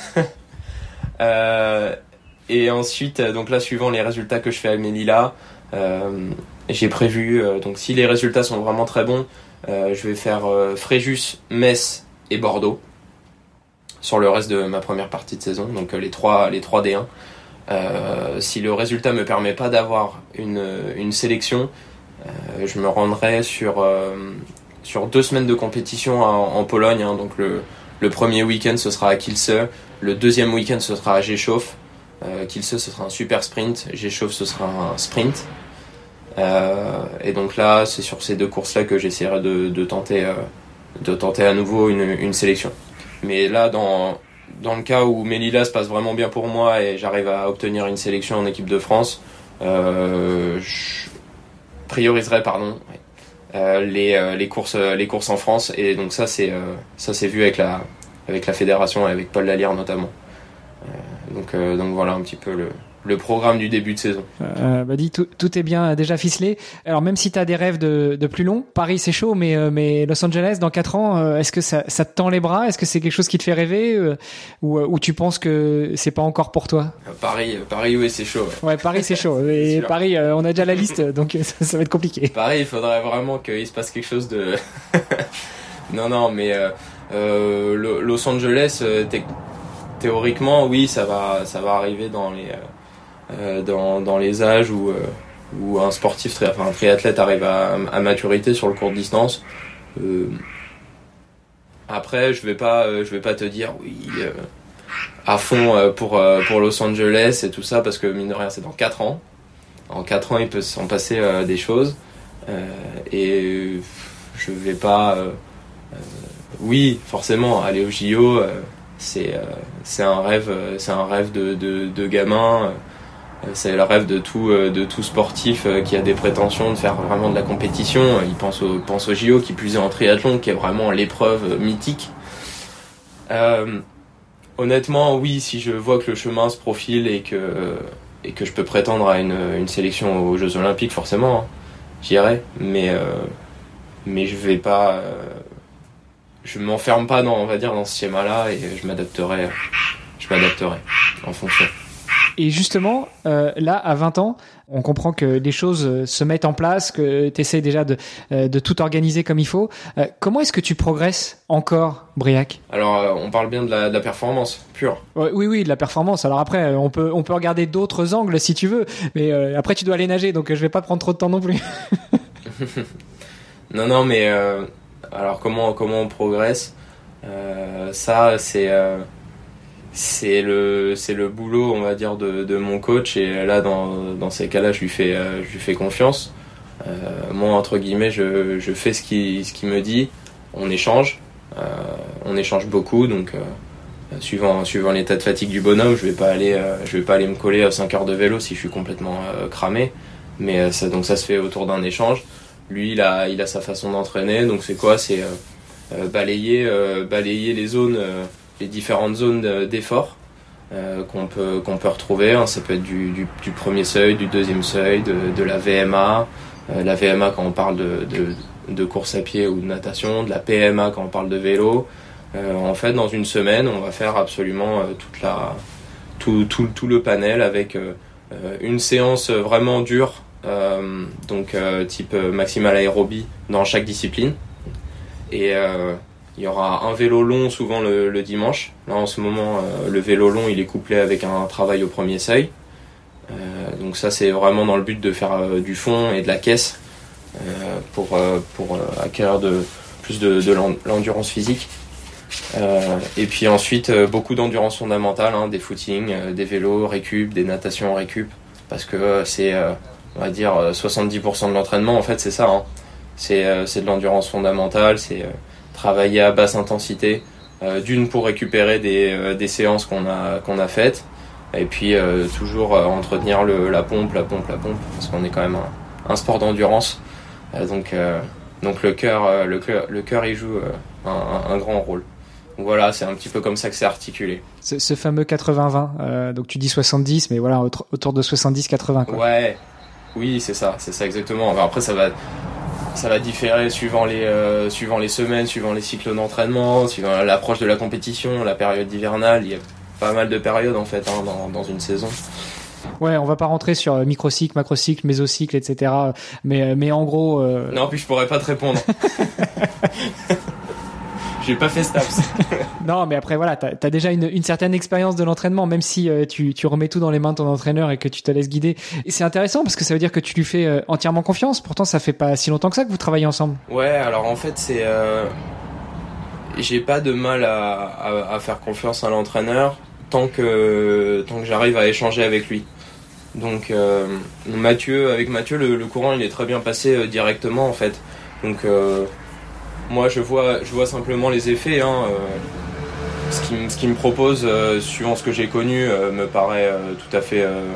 euh, et ensuite, donc là, suivant les résultats que je fais à Melilla, euh, j'ai prévu, euh, donc si les résultats sont vraiment très bons, euh, je vais faire euh, Fréjus, Metz et Bordeaux sur le reste de ma première partie de saison, donc euh, les trois, les trois D un. Euh, si le résultat me permet pas d'avoir une, une sélection, euh, je me rendrai sur, euh, sur deux semaines de compétition en, en Pologne, hein. Donc le, le premier week-end ce sera à Kielce, le deuxième week-end ce sera à Rzeszów. euh, Kielce ce sera un super sprint, Rzeszów ce sera un sprint, euh, et donc là c'est sur ces deux courses là que j'essaierai de, de, tenter, euh, de tenter à nouveau une, une sélection. Mais là dans Dans le cas où Melilla se passe vraiment bien pour moi et j'arrive à obtenir une sélection en équipe de France, euh, je prioriserai pardon, euh, les, euh, les, courses, les courses en France. Et donc ça c'est, euh, ça, c'est vu avec la, avec la fédération et avec Paul Lallière notamment. Euh, donc, euh, donc voilà un petit peu le, le programme du début de saison. Euh, bah dis, tout, tout est bien déjà ficelé. Alors même si tu as des rêves de, de plus long, Paris c'est chaud, mais, euh, mais Los Angeles dans quatre ans, euh, est-ce que ça, ça te tend les bras? Est-ce que c'est quelque chose qui te fait rêver, euh, ou, ou tu penses que c'est pas encore pour toi? euh, Paris, Paris oui c'est chaud. Ouais, ouais Paris c'est chaud. Et Paris, euh, on a déjà la liste, donc ça, ça va être compliqué. Paris, il faudrait vraiment qu'il se passe quelque chose de... non, non, mais euh, euh, Los Angeles, euh, thé- théoriquement, oui, ça va, ça va arriver dans les... Euh, Euh, dans, dans les âges où, euh, où un sportif, très, enfin un triathlète arrive à, à maturité sur le court distance. Euh, après, je vais pas, euh, je vais pas te dire oui euh, à fond euh, pour euh, pour Los Angeles et tout ça, parce que mine de rien, c'est dans quatre ans. En quatre ans, il peut s'en passer euh, des choses, euh, et je vais pas. Euh, euh, oui, forcément, aller au J O, euh, c'est euh, c'est un rêve, c'est un rêve de de, de gamin. Euh, C'est le rêve de tout, de tout sportif qui a des prétentions de faire vraiment de la compétition. Il pense au, pense au J O, qui plus est en triathlon, qui est vraiment l'épreuve mythique. Euh, honnêtement, oui, si je vois que le chemin se profile et que, et que je peux prétendre à une, une sélection aux Jeux Olympiques, forcément, hein, j'irai. Mais, euh, mais je vais pas, euh, je m'enferme pas dans, on va dire, dans ce schéma-là, et je m'adapterai, je m'adapterai en fonction. Et justement, euh, là, à vingt ans, on comprend que les choses se mettent en place, que tu essaies déjà de, euh, de tout organiser comme il faut. Euh, comment est-ce que tu progresses encore, Briac ? Alors, euh, on parle bien de la, de la performance pure. Ouais, oui, oui, de la performance. Alors après, on peut, on peut regarder d'autres angles si tu veux, mais euh, après, tu dois aller nager, donc je vais pas te prendre trop de temps non plus. non, non, mais euh, alors comment, comment on progresse ? euh, Ça, c'est... Euh, c'est le c'est le boulot, on va dire, de de mon coach, et là dans dans ces cas-là je lui fais euh, je lui fais confiance. Euh, moi, entre guillemets, je je fais ce qui ce qu'il me dit. On échange, euh, on échange beaucoup, donc euh, suivant suivant l'état de fatigue du bonhomme, je vais pas aller euh, je vais pas aller me coller à cinq heures de vélo si je suis complètement euh, cramé, mais euh, ça, donc ça se fait autour d'un échange. Lui, il a il a sa façon d'entraîner, donc c'est quoi, c'est euh, euh, balayer euh, balayer les zones euh, les différentes zones d'effort euh, qu'on peut qu'on peut retrouver, hein. Ça peut être du, du, du premier seuil, du deuxième seuil, de, de la V M A, euh, la V M A quand on parle de, de, de course à pied ou de natation, de la P M A quand on parle de vélo. Euh, en fait, dans une semaine, on va faire absolument euh, toute la, tout, tout, tout le panel, avec euh, une séance vraiment dure, euh, donc euh, type maximal aérobie dans chaque discipline. Et euh, il y aura un vélo long souvent le, le dimanche. Là en ce moment, euh, le vélo long il est couplé avec un travail au premier seuil. Euh, donc ça c'est vraiment dans le but de faire euh, du fond et de la caisse euh, pour, euh, pour euh, acquérir de, plus de, de l'endurance physique. Euh, et puis ensuite euh, beaucoup d'endurance fondamentale, hein, des footings, euh, des vélos récup, des natations récup, parce que euh, c'est euh, on va dire soixante-dix pour cent de l'entraînement en fait, c'est ça, hein. C'est, euh, c'est de l'endurance fondamentale, c'est euh, travailler à basse intensité, euh, d'une pour récupérer des, euh, des séances qu'on a, qu'on a faites, et puis euh, toujours euh, entretenir le, la pompe, la pompe, la pompe, parce qu'on est quand même un, un sport d'endurance. Euh, donc, euh, donc le cœur, euh, le cœur, le cœur y joue euh, un, un grand rôle. Donc voilà, c'est un petit peu comme ça que c'est articulé. Ce, ce fameux quatre-vingts vingt, euh, donc tu dis soixante-dix, mais voilà, autour, autour de soixante-dix quatre-vingts, quoi. Ouais, oui, c'est ça, c'est ça exactement. Enfin, après, ça va, ça va différer suivant les, euh, suivant les semaines, suivant les cycles d'entraînement, suivant l'approche de la compétition, la période hivernale. Il y a pas mal de périodes en fait hein, dans, dans une saison. Ouais, on va pas rentrer sur microcycle, macrocycle, mésocycle, et cetera. Mais, mais en gros. Euh... Non, puis je pourrais pas te répondre. J'ai pas fait STAPS. Non, mais après, voilà, t'as, t'as déjà une, une certaine expérience de l'entraînement, même si euh, tu, tu remets tout dans les mains de ton entraîneur et que tu te laisses guider. Et c'est intéressant parce que ça veut dire que tu lui fais euh, entièrement confiance. Pourtant, ça fait pas si longtemps que ça que vous travaillez ensemble. Ouais, alors en fait, c'est. Euh... J'ai pas de mal à, à, à faire confiance à l'entraîneur tant que, tant que j'arrive à échanger avec lui. Donc, euh, Mathieu, avec Mathieu, le, le courant il est très bien passé euh, directement en fait. Donc. Euh... Moi, je vois, je vois simplement les effets. Hein. Euh, ce qu'il ce qu'il me propose, euh, suivant ce que j'ai connu, euh, me paraît euh, tout à fait euh,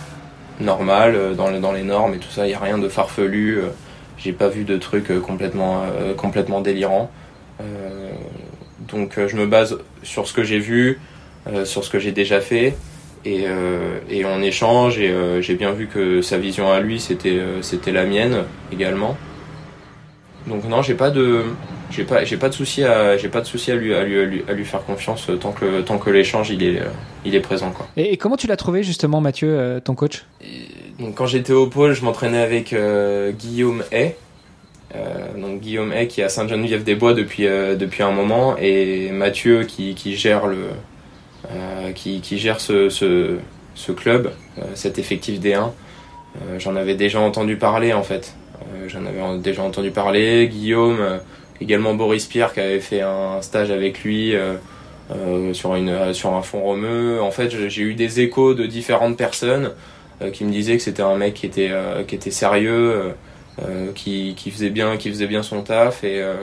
normal, euh, dans, le, dans les normes et tout ça. Il n'y a rien de farfelu. Euh, j'ai pas vu de trucs euh, complètement, euh, complètement délirants. Euh, donc, euh, je me base sur ce que j'ai vu, euh, sur ce que j'ai déjà fait. Et, euh, et on échange. Et euh, j'ai bien vu que sa vision à lui, c'était, euh, c'était la mienne également. Donc non, j'ai pas de, j'ai pas, j'ai pas de souci à, j'ai pas de souci à lui, à lui, à lui, à lui faire confiance tant que, tant que l'échange il est, il est présent quoi. Et, et comment tu l'as trouvé justement, Mathieu, euh, ton coach ? Et donc quand j'étais au pôle, je m'entraînais avec euh, Guillaume Hay, euh, donc Guillaume Hay qui est à Sainte-Geneviève-des-Bois depuis, euh, depuis un moment, et Mathieu qui, qui gère le, euh, qui, qui gère ce, ce, ce club, euh, cet effectif D un. Euh, j'en avais déjà entendu parler en fait. Euh, j'en avais déjà entendu parler, Guillaume, euh, également Boris Pierre qui avait fait un stage avec lui euh, euh, sur, une, euh, sur un fond romeux. En fait, j'ai eu des échos de différentes personnes euh, qui me disaient que c'était un mec qui était, euh, qui était sérieux, euh, qui, qui, faisait bien, qui faisait bien son taf. Et, euh,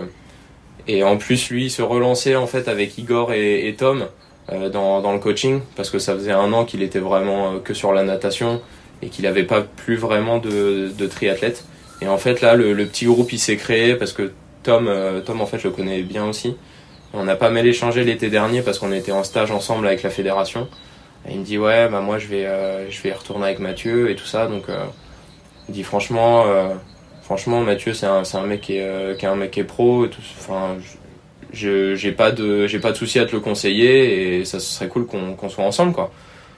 et en plus, lui, il se relançait en fait avec Igor et, et Tom euh, dans, dans le coaching, parce que ça faisait un an qu'il était vraiment euh, que sur la natation et qu'il n'avait pas plus vraiment de, de triathlète. Et en fait là le, le petit groupe il s'est créé parce que Tom, euh, Tom en fait je le connais bien aussi. On a pas mal échangé l'été dernier parce qu'on était en stage ensemble avec la fédération. Et il me dit ouais bah moi je vais euh, je vais retourner avec Mathieu et tout ça donc euh, il dit franchement euh, franchement Mathieu c'est un c'est un mec qui est euh, qui est un mec qui est pro et tout. Enfin je j'ai pas de j'ai pas de souci à te le conseiller et ça serait cool qu'on qu'on soit ensemble quoi.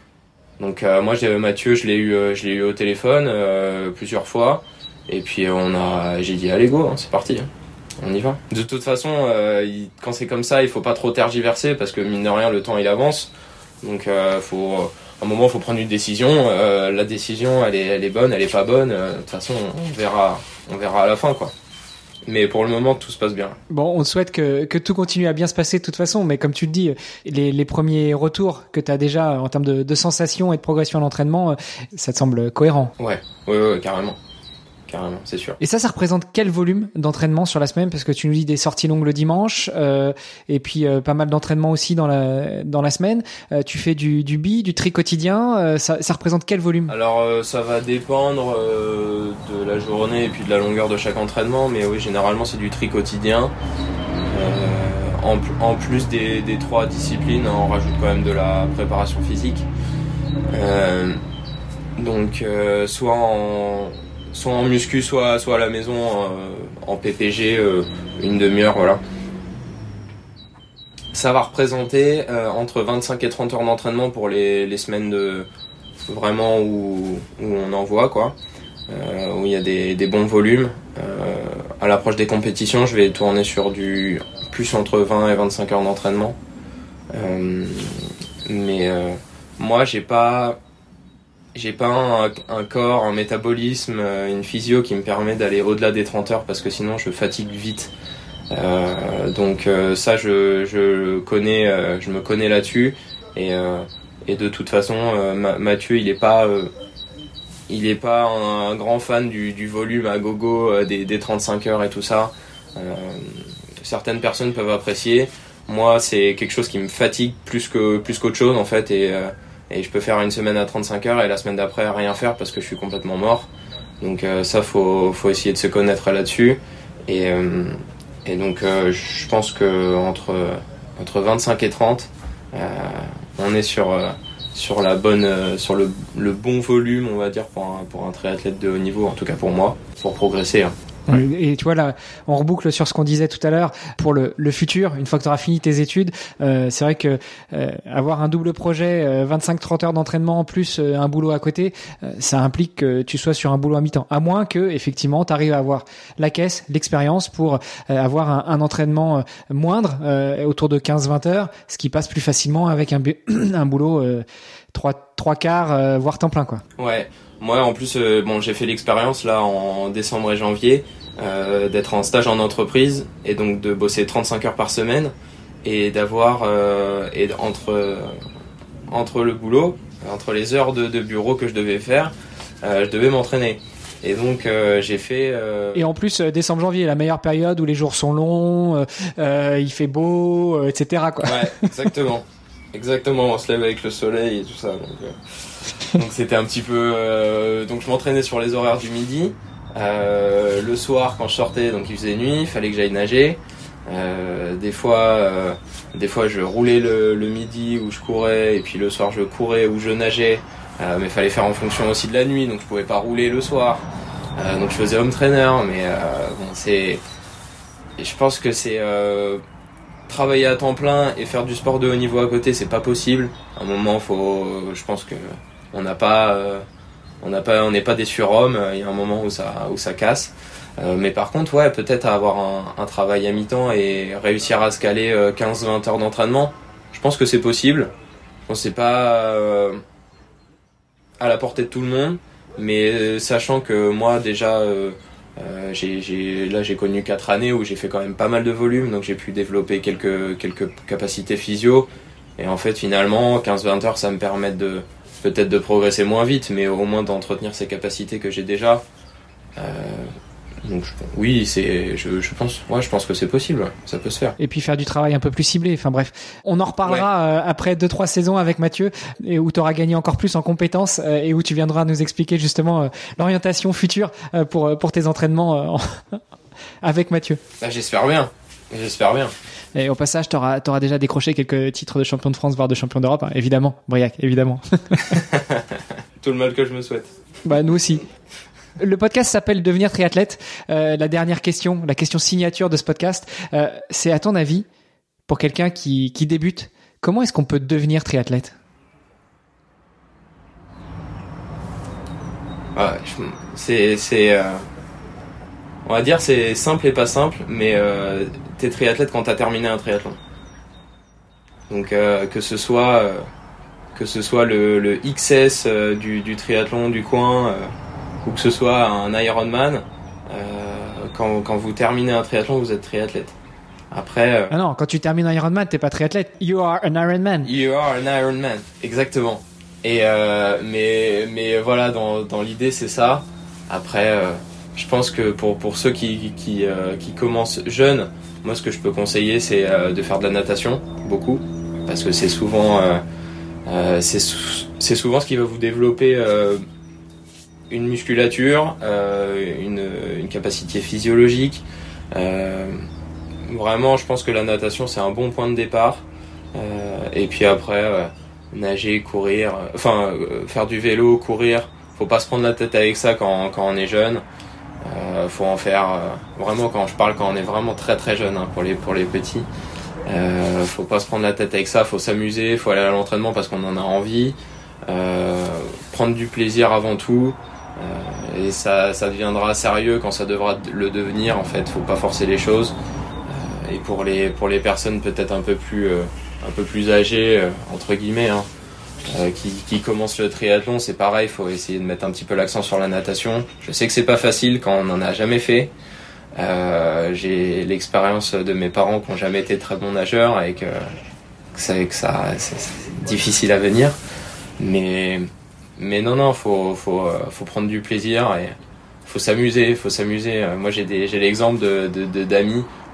Donc euh, moi j'ai Mathieu je l'ai eu euh, je l'ai eu au téléphone euh, plusieurs fois. Et puis on a, j'ai dit allez go, hein, c'est parti, on y va. De toute façon, euh, il, quand c'est comme ça, il faut pas trop tergiverser parce que mine de rien, le temps il avance. Donc euh, faut, à un moment, il faut prendre une décision. Euh, la décision, elle est, elle est bonne, elle est pas bonne. Euh, de toute façon, on verra, on verra à la fin, quoi. Mais pour le moment, tout se passe bien. Bon, on souhaite que, que tout continue à bien se passer de toute façon, mais comme tu le dis, les, les premiers retours que tu as déjà en termes de, de sensations et de progression à l'entraînement, ça te semble cohérent. Ouais, ouais, ouais, carrément. Carrément, c'est sûr. Et ça, ça représente quel volume d'entraînement sur la semaine ? Parce que tu nous dis des sorties longues le dimanche, euh, et puis euh, pas mal d'entraînement aussi dans la dans la semaine. Euh, tu fais du du bi, du tri quotidien. Euh, ça, ça représente quel volume ? Alors euh, ça va dépendre euh, de la journée et puis de la longueur de chaque entraînement, mais oui, généralement c'est du tri quotidien. Euh, en, en plus des, des trois disciplines, on rajoute quand même de la préparation physique. Euh, donc euh, soit en soit en muscu, soit, soit à la maison, euh, en P P G, euh, une demi-heure, voilà. Ça va représenter euh, entre vingt-cinq et trente heures d'entraînement pour les, les semaines de vraiment où, où on envoie, quoi, euh, où il y a des, des bons volumes. Euh, à l'approche des compétitions, je vais tourner sur du plus entre vingt et vingt-cinq heures d'entraînement. Euh, mais euh, moi, j'ai pas... J'ai pas un, un corps, un métabolisme, une physio qui me permet d'aller au-delà des trente heures parce que sinon je fatigue vite. Euh, donc euh, ça je, je connais, euh, je me connais là-dessus et, euh, et de toute façon euh, Mathieu il est pas, euh, il est pas un, un grand fan du, du volume à gogo euh, des, des trente-cinq heures et tout ça. Euh, certaines personnes peuvent apprécier. Moi, c'est quelque chose qui me fatigue plus que plus qu'autre chose en fait, et euh, et je peux faire une semaine à trente-cinq heures et la semaine d'après rien faire parce que je suis complètement mort. Donc euh, ça, faut faut essayer de se connaître là-dessus. Et euh, et donc euh, je pense que entre entre vingt-cinq et trente, euh, on est sur euh, sur la bonne euh, sur le le bon volume, on va dire, pour un pour un triathlète de haut niveau, en tout cas pour moi, pour progresser. Hein. Ouais. Et tu vois là, on reboucle sur ce qu'on disait tout à l'heure pour le, le futur. Une fois que tu auras fini tes études, euh, c'est vrai que euh, avoir un double projet, euh, vingt-cinq trente heures d'entraînement en plus euh, un boulot à côté, euh, ça implique que tu sois sur un boulot à mi-temps. À moins que effectivement tu arrives à avoir la caisse, l'expérience pour euh, avoir un, un entraînement euh, moindre, euh, autour de quinze vingt heures, ce qui passe plus facilement avec un, un boulot euh, trois trois quarts, euh, voire temps plein quoi. Ouais. Moi, en plus, euh, bon, j'ai fait l'expérience là en décembre et janvier euh, d'être en stage en entreprise et donc de bosser trente-cinq heures par semaine et d'avoir euh, et entre euh, entre le boulot, entre les heures de, de bureau que je devais faire, euh, je devais m'entraîner. Et donc euh, j'ai fait. Euh... Et en plus, euh, décembre-janvier est la meilleure période où les jours sont longs, euh, euh, il fait beau, euh, et cetera quoi. Ouais, exactement. Exactement, on se lève avec le soleil et tout ça. Donc, euh, donc c'était un petit peu. Euh, donc je m'entraînais sur les horaires du midi. Euh, le soir, quand je sortais, donc il faisait nuit, il fallait que j'aille nager. Euh, des fois, euh, des fois je roulais le, le midi où je courais, et puis le soir je courais ou je nageais. Euh, mais il fallait faire en fonction aussi de la nuit, donc je pouvais pas rouler le soir. Euh, donc je faisais home trainer, mais euh, bon, c'est. Je pense que c'est. Euh, Travailler à temps plein et faire du sport de haut niveau à côté, c'est pas possible. À un moment, faut, je pense que on n'a pas, euh, on n'a pas, on n'est pas des surhommes. Il y a un moment où ça, où ça casse. Euh, mais par contre, ouais, peut-être avoir un, un travail à mi-temps et réussir à se caler euh, quinze vingt heures d'entraînement. Je pense que c'est possible. Je pense que c'est pas euh, à la portée de tout le monde, mais euh, sachant que moi déjà. Euh, Euh, j'ai, j'ai, là j'ai connu quatre années où j'ai fait quand même pas mal de volume, donc j'ai pu développer quelques, quelques capacités physio, et en fait finalement quinze vingt heures ça me permet de peut-être de progresser moins vite, mais au moins d'entretenir ces capacités que j'ai déjà. Euh, donc je, oui, c'est, je, je pense, ouais, je pense que c'est possible, ouais, ça peut se faire. Et puis faire du travail un peu plus ciblé. Enfin bref, on en reparlera ouais. euh, après deux trois saisons avec Mathieu, et où tu auras gagné encore plus en compétences euh, et où tu viendras nous expliquer justement euh, l'orientation future euh, pour pour tes entraînements euh, en... avec Mathieu. Bah, j'espère bien, j'espère bien. Et au passage, t'auras t'auras déjà décroché quelques titres de champion de France, voire de champion d'Europe, hein, évidemment, Briac, évidemment. Tout le mal que je me souhaite. Bah nous aussi. Le podcast s'appelle Devenir triathlète. Euh, la dernière question, la question signature de ce podcast, euh, c'est à ton avis, pour quelqu'un qui, qui débute, comment est-ce qu'on peut devenir triathlète ? Ouais, c'est, c'est, euh, on va dire c'est simple et pas simple, mais euh, t'es triathlète quand t'as terminé un triathlon. Donc euh, que ce soit, euh, que ce soit le, le X S euh, du, du triathlon du coin. Euh, ou que ce soit un Ironman, euh, quand, quand vous terminez un triathlon, vous êtes triathlète. Après... Euh, ah non, quand tu termines un Ironman, t'es pas triathlète. You are an Ironman. You are an Ironman, exactement. Et euh, mais, mais voilà, dans, dans l'idée, c'est ça. Après, euh, je pense que pour, pour ceux qui, qui, euh, qui commencent jeunes, moi, ce que je peux conseiller, c'est euh, de faire de la natation, beaucoup. Parce que c'est souvent, euh, euh, c'est, c'est souvent ce qui va vous développer... Euh, une musculature, euh, une, une capacité physiologique. Euh, vraiment, je pense que la natation, c'est un bon point de départ. Euh, et puis après, euh, nager, courir, euh, enfin, euh, faire du vélo, courir. Faut pas se prendre la tête avec ça quand, quand on est jeune. Euh, faut en faire, euh, vraiment, quand je parle, quand on est vraiment très très jeune, hein, pour les, pour les petits. Euh, faut pas se prendre la tête avec ça, faut s'amuser, faut aller à l'entraînement parce qu'on en a envie. Euh, prendre du plaisir avant tout. Euh, et ça, ça deviendra sérieux quand ça devra le devenir. En fait, faut pas forcer les choses. Euh, et pour les pour les personnes peut-être un peu plus euh, un peu plus âgées euh, entre guillemets, hein, euh, qui qui commencent le triathlon, c'est pareil. Faut essayer de mettre un petit peu l'accent sur la natation. Je sais que c'est pas facile quand on en a jamais fait. Euh, j'ai l'expérience de mes parents qui ont jamais été très bons nageurs et que que ça, que ça c'est, c'est difficile à venir. Mais Mais non, non, faut, faut, faut prendre du plaisir et faut s'amuser, faut s'amuser. Moi, j'ai des, j'ai l'exemple de, de, de d'amis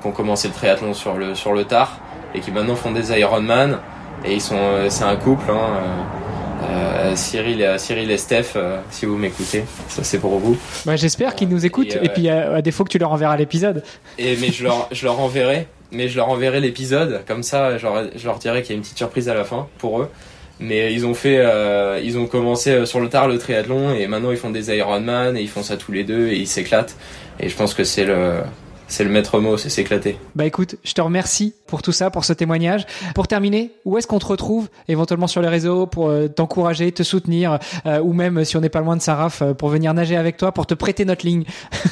qui ont commencé le triathlon sur le sur le tard et qui maintenant font des Ironman. Et ils sont, euh, c'est un couple, hein, euh, euh, Cyril, et, Cyril et Steph, euh, si vous m'écoutez, ça c'est pour vous. Bah, j'espère qu'ils nous écoutent, et, euh, et puis à, à défaut que tu leur enverras l'épisode. Et mais je leur, je leur enverrai, mais je leur enverrai l'épisode, comme ça, je leur, je leur dirai qu'il y a une petite surprise à la fin pour eux. Mais ils ont fait, euh, ils ont commencé sur le tard le triathlon et maintenant ils font des Ironman et ils font ça tous les deux et ils s'éclatent. Et je pense que c'est le C'est le maître mot, c'est s'éclater. Bah écoute, je te remercie pour tout ça, pour ce témoignage. Pour terminer, où est-ce qu'on te retrouve éventuellement sur les réseaux pour euh, t'encourager, te soutenir, euh, ou même si on n'est pas loin de Saraf, euh, pour venir nager avec toi, pour te prêter notre ligne?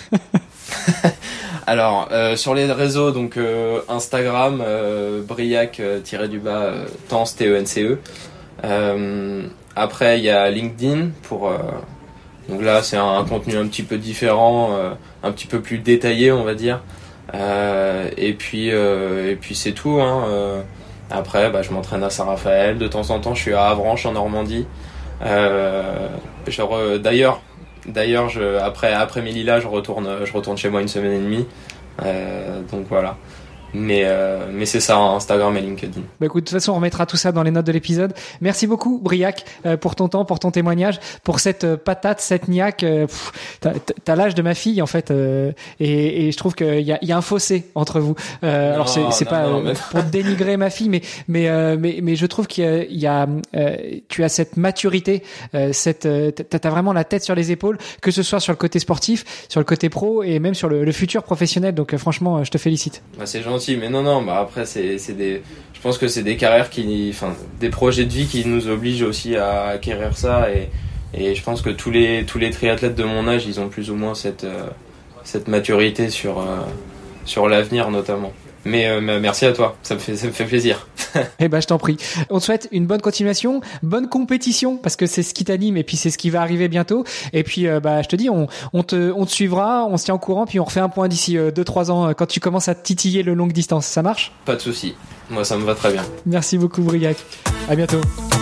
Alors euh, sur les réseaux, donc euh, Instagram, euh, Briac euh, tiré du bas euh, Tence T E N C E. Euh, après il y a LinkedIn pour euh, donc là c'est un, un contenu un petit peu différent, euh, un petit peu plus détaillé on va dire. Euh, et puis euh, et puis c'est tout. Hein. Euh, après bah, je m'entraîne à Saint-Raphaël de temps en temps. Je suis à Avranches en Normandie. Euh, je re, d'ailleurs d'ailleurs je après après mes lilas je retourne je retourne chez moi une semaine et demie. Euh, donc voilà. Mais, euh, mais c'est ça, Instagram et LinkedIn. Bah écoute, de toute façon, on remettra tout ça dans les notes de l'épisode. Merci beaucoup, Briac, euh, pour ton temps, pour ton témoignage, pour cette euh, patate, cette niaque. Euh, pff, t'as, t'as l'âge de ma fille, en fait, euh, et, et je trouve qu'il y a, il y a un fossé entre vous. Euh, non, alors c'est, c'est non, pas non, mais... pour dénigrer ma fille, mais mais euh, mais mais je trouve qu'il y a, il y a euh, tu as cette maturité, euh, cette euh, t'as, t'as vraiment la tête sur les épaules, que ce soit sur le côté sportif, sur le côté pro et même sur le, le futur professionnel. Donc euh, franchement, je te félicite. Bah, c'est gentil. Mais non, non, bah après, c'est, c'est des, je pense que c'est des carrières qui, enfin, des projets de vie qui nous obligent aussi à acquérir ça et, et je pense que tous les, tous les triathlètes de mon âge, ils ont plus ou moins cette, euh, cette maturité sur, euh, sur l'avenir notamment. Mais euh, merci à toi, ça me fait, ça me fait plaisir. Eh ben, je t'en prie. On te souhaite une bonne continuation, bonne compétition, parce que c'est ce qui t'anime et puis c'est ce qui va arriver bientôt. Et puis, euh, bah, je te dis, on, on te, on te suivra, on se tient au courant, puis on refait un point d'ici euh, deux trois ans euh, quand tu commences à titiller le longue distance. Ça marche? Pas de souci. Moi, ça me va très bien. Merci beaucoup, Briac. À bientôt.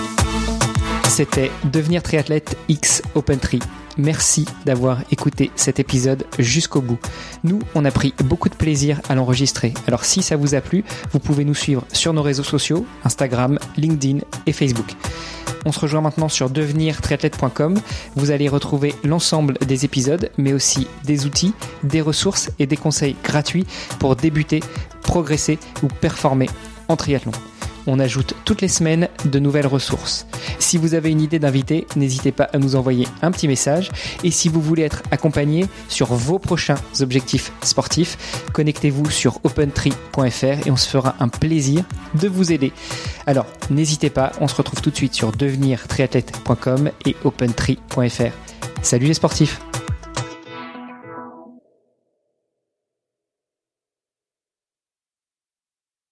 C'était Devenir triathlète X OpenTri. Merci d'avoir écouté cet épisode jusqu'au bout. Nous, on a pris beaucoup de plaisir à l'enregistrer. Alors si ça vous a plu, vous pouvez nous suivre sur nos réseaux sociaux, Instagram, LinkedIn et Facebook. On se rejoint maintenant sur devenir triathlète point com. Vous allez retrouver l'ensemble des épisodes, mais aussi des outils, des ressources et des conseils gratuits pour débuter, progresser ou performer en triathlon. On ajoute toutes les semaines de nouvelles ressources. Si vous avez une idée d'invité, n'hésitez pas à nous envoyer un petit message. Et si vous voulez être accompagné sur vos prochains objectifs sportifs, connectez-vous sur opentree point f r et on se fera un plaisir de vous aider. Alors, n'hésitez pas, on se retrouve tout de suite sur devenir triathlète point com et opentree point f r. Salut les sportifs!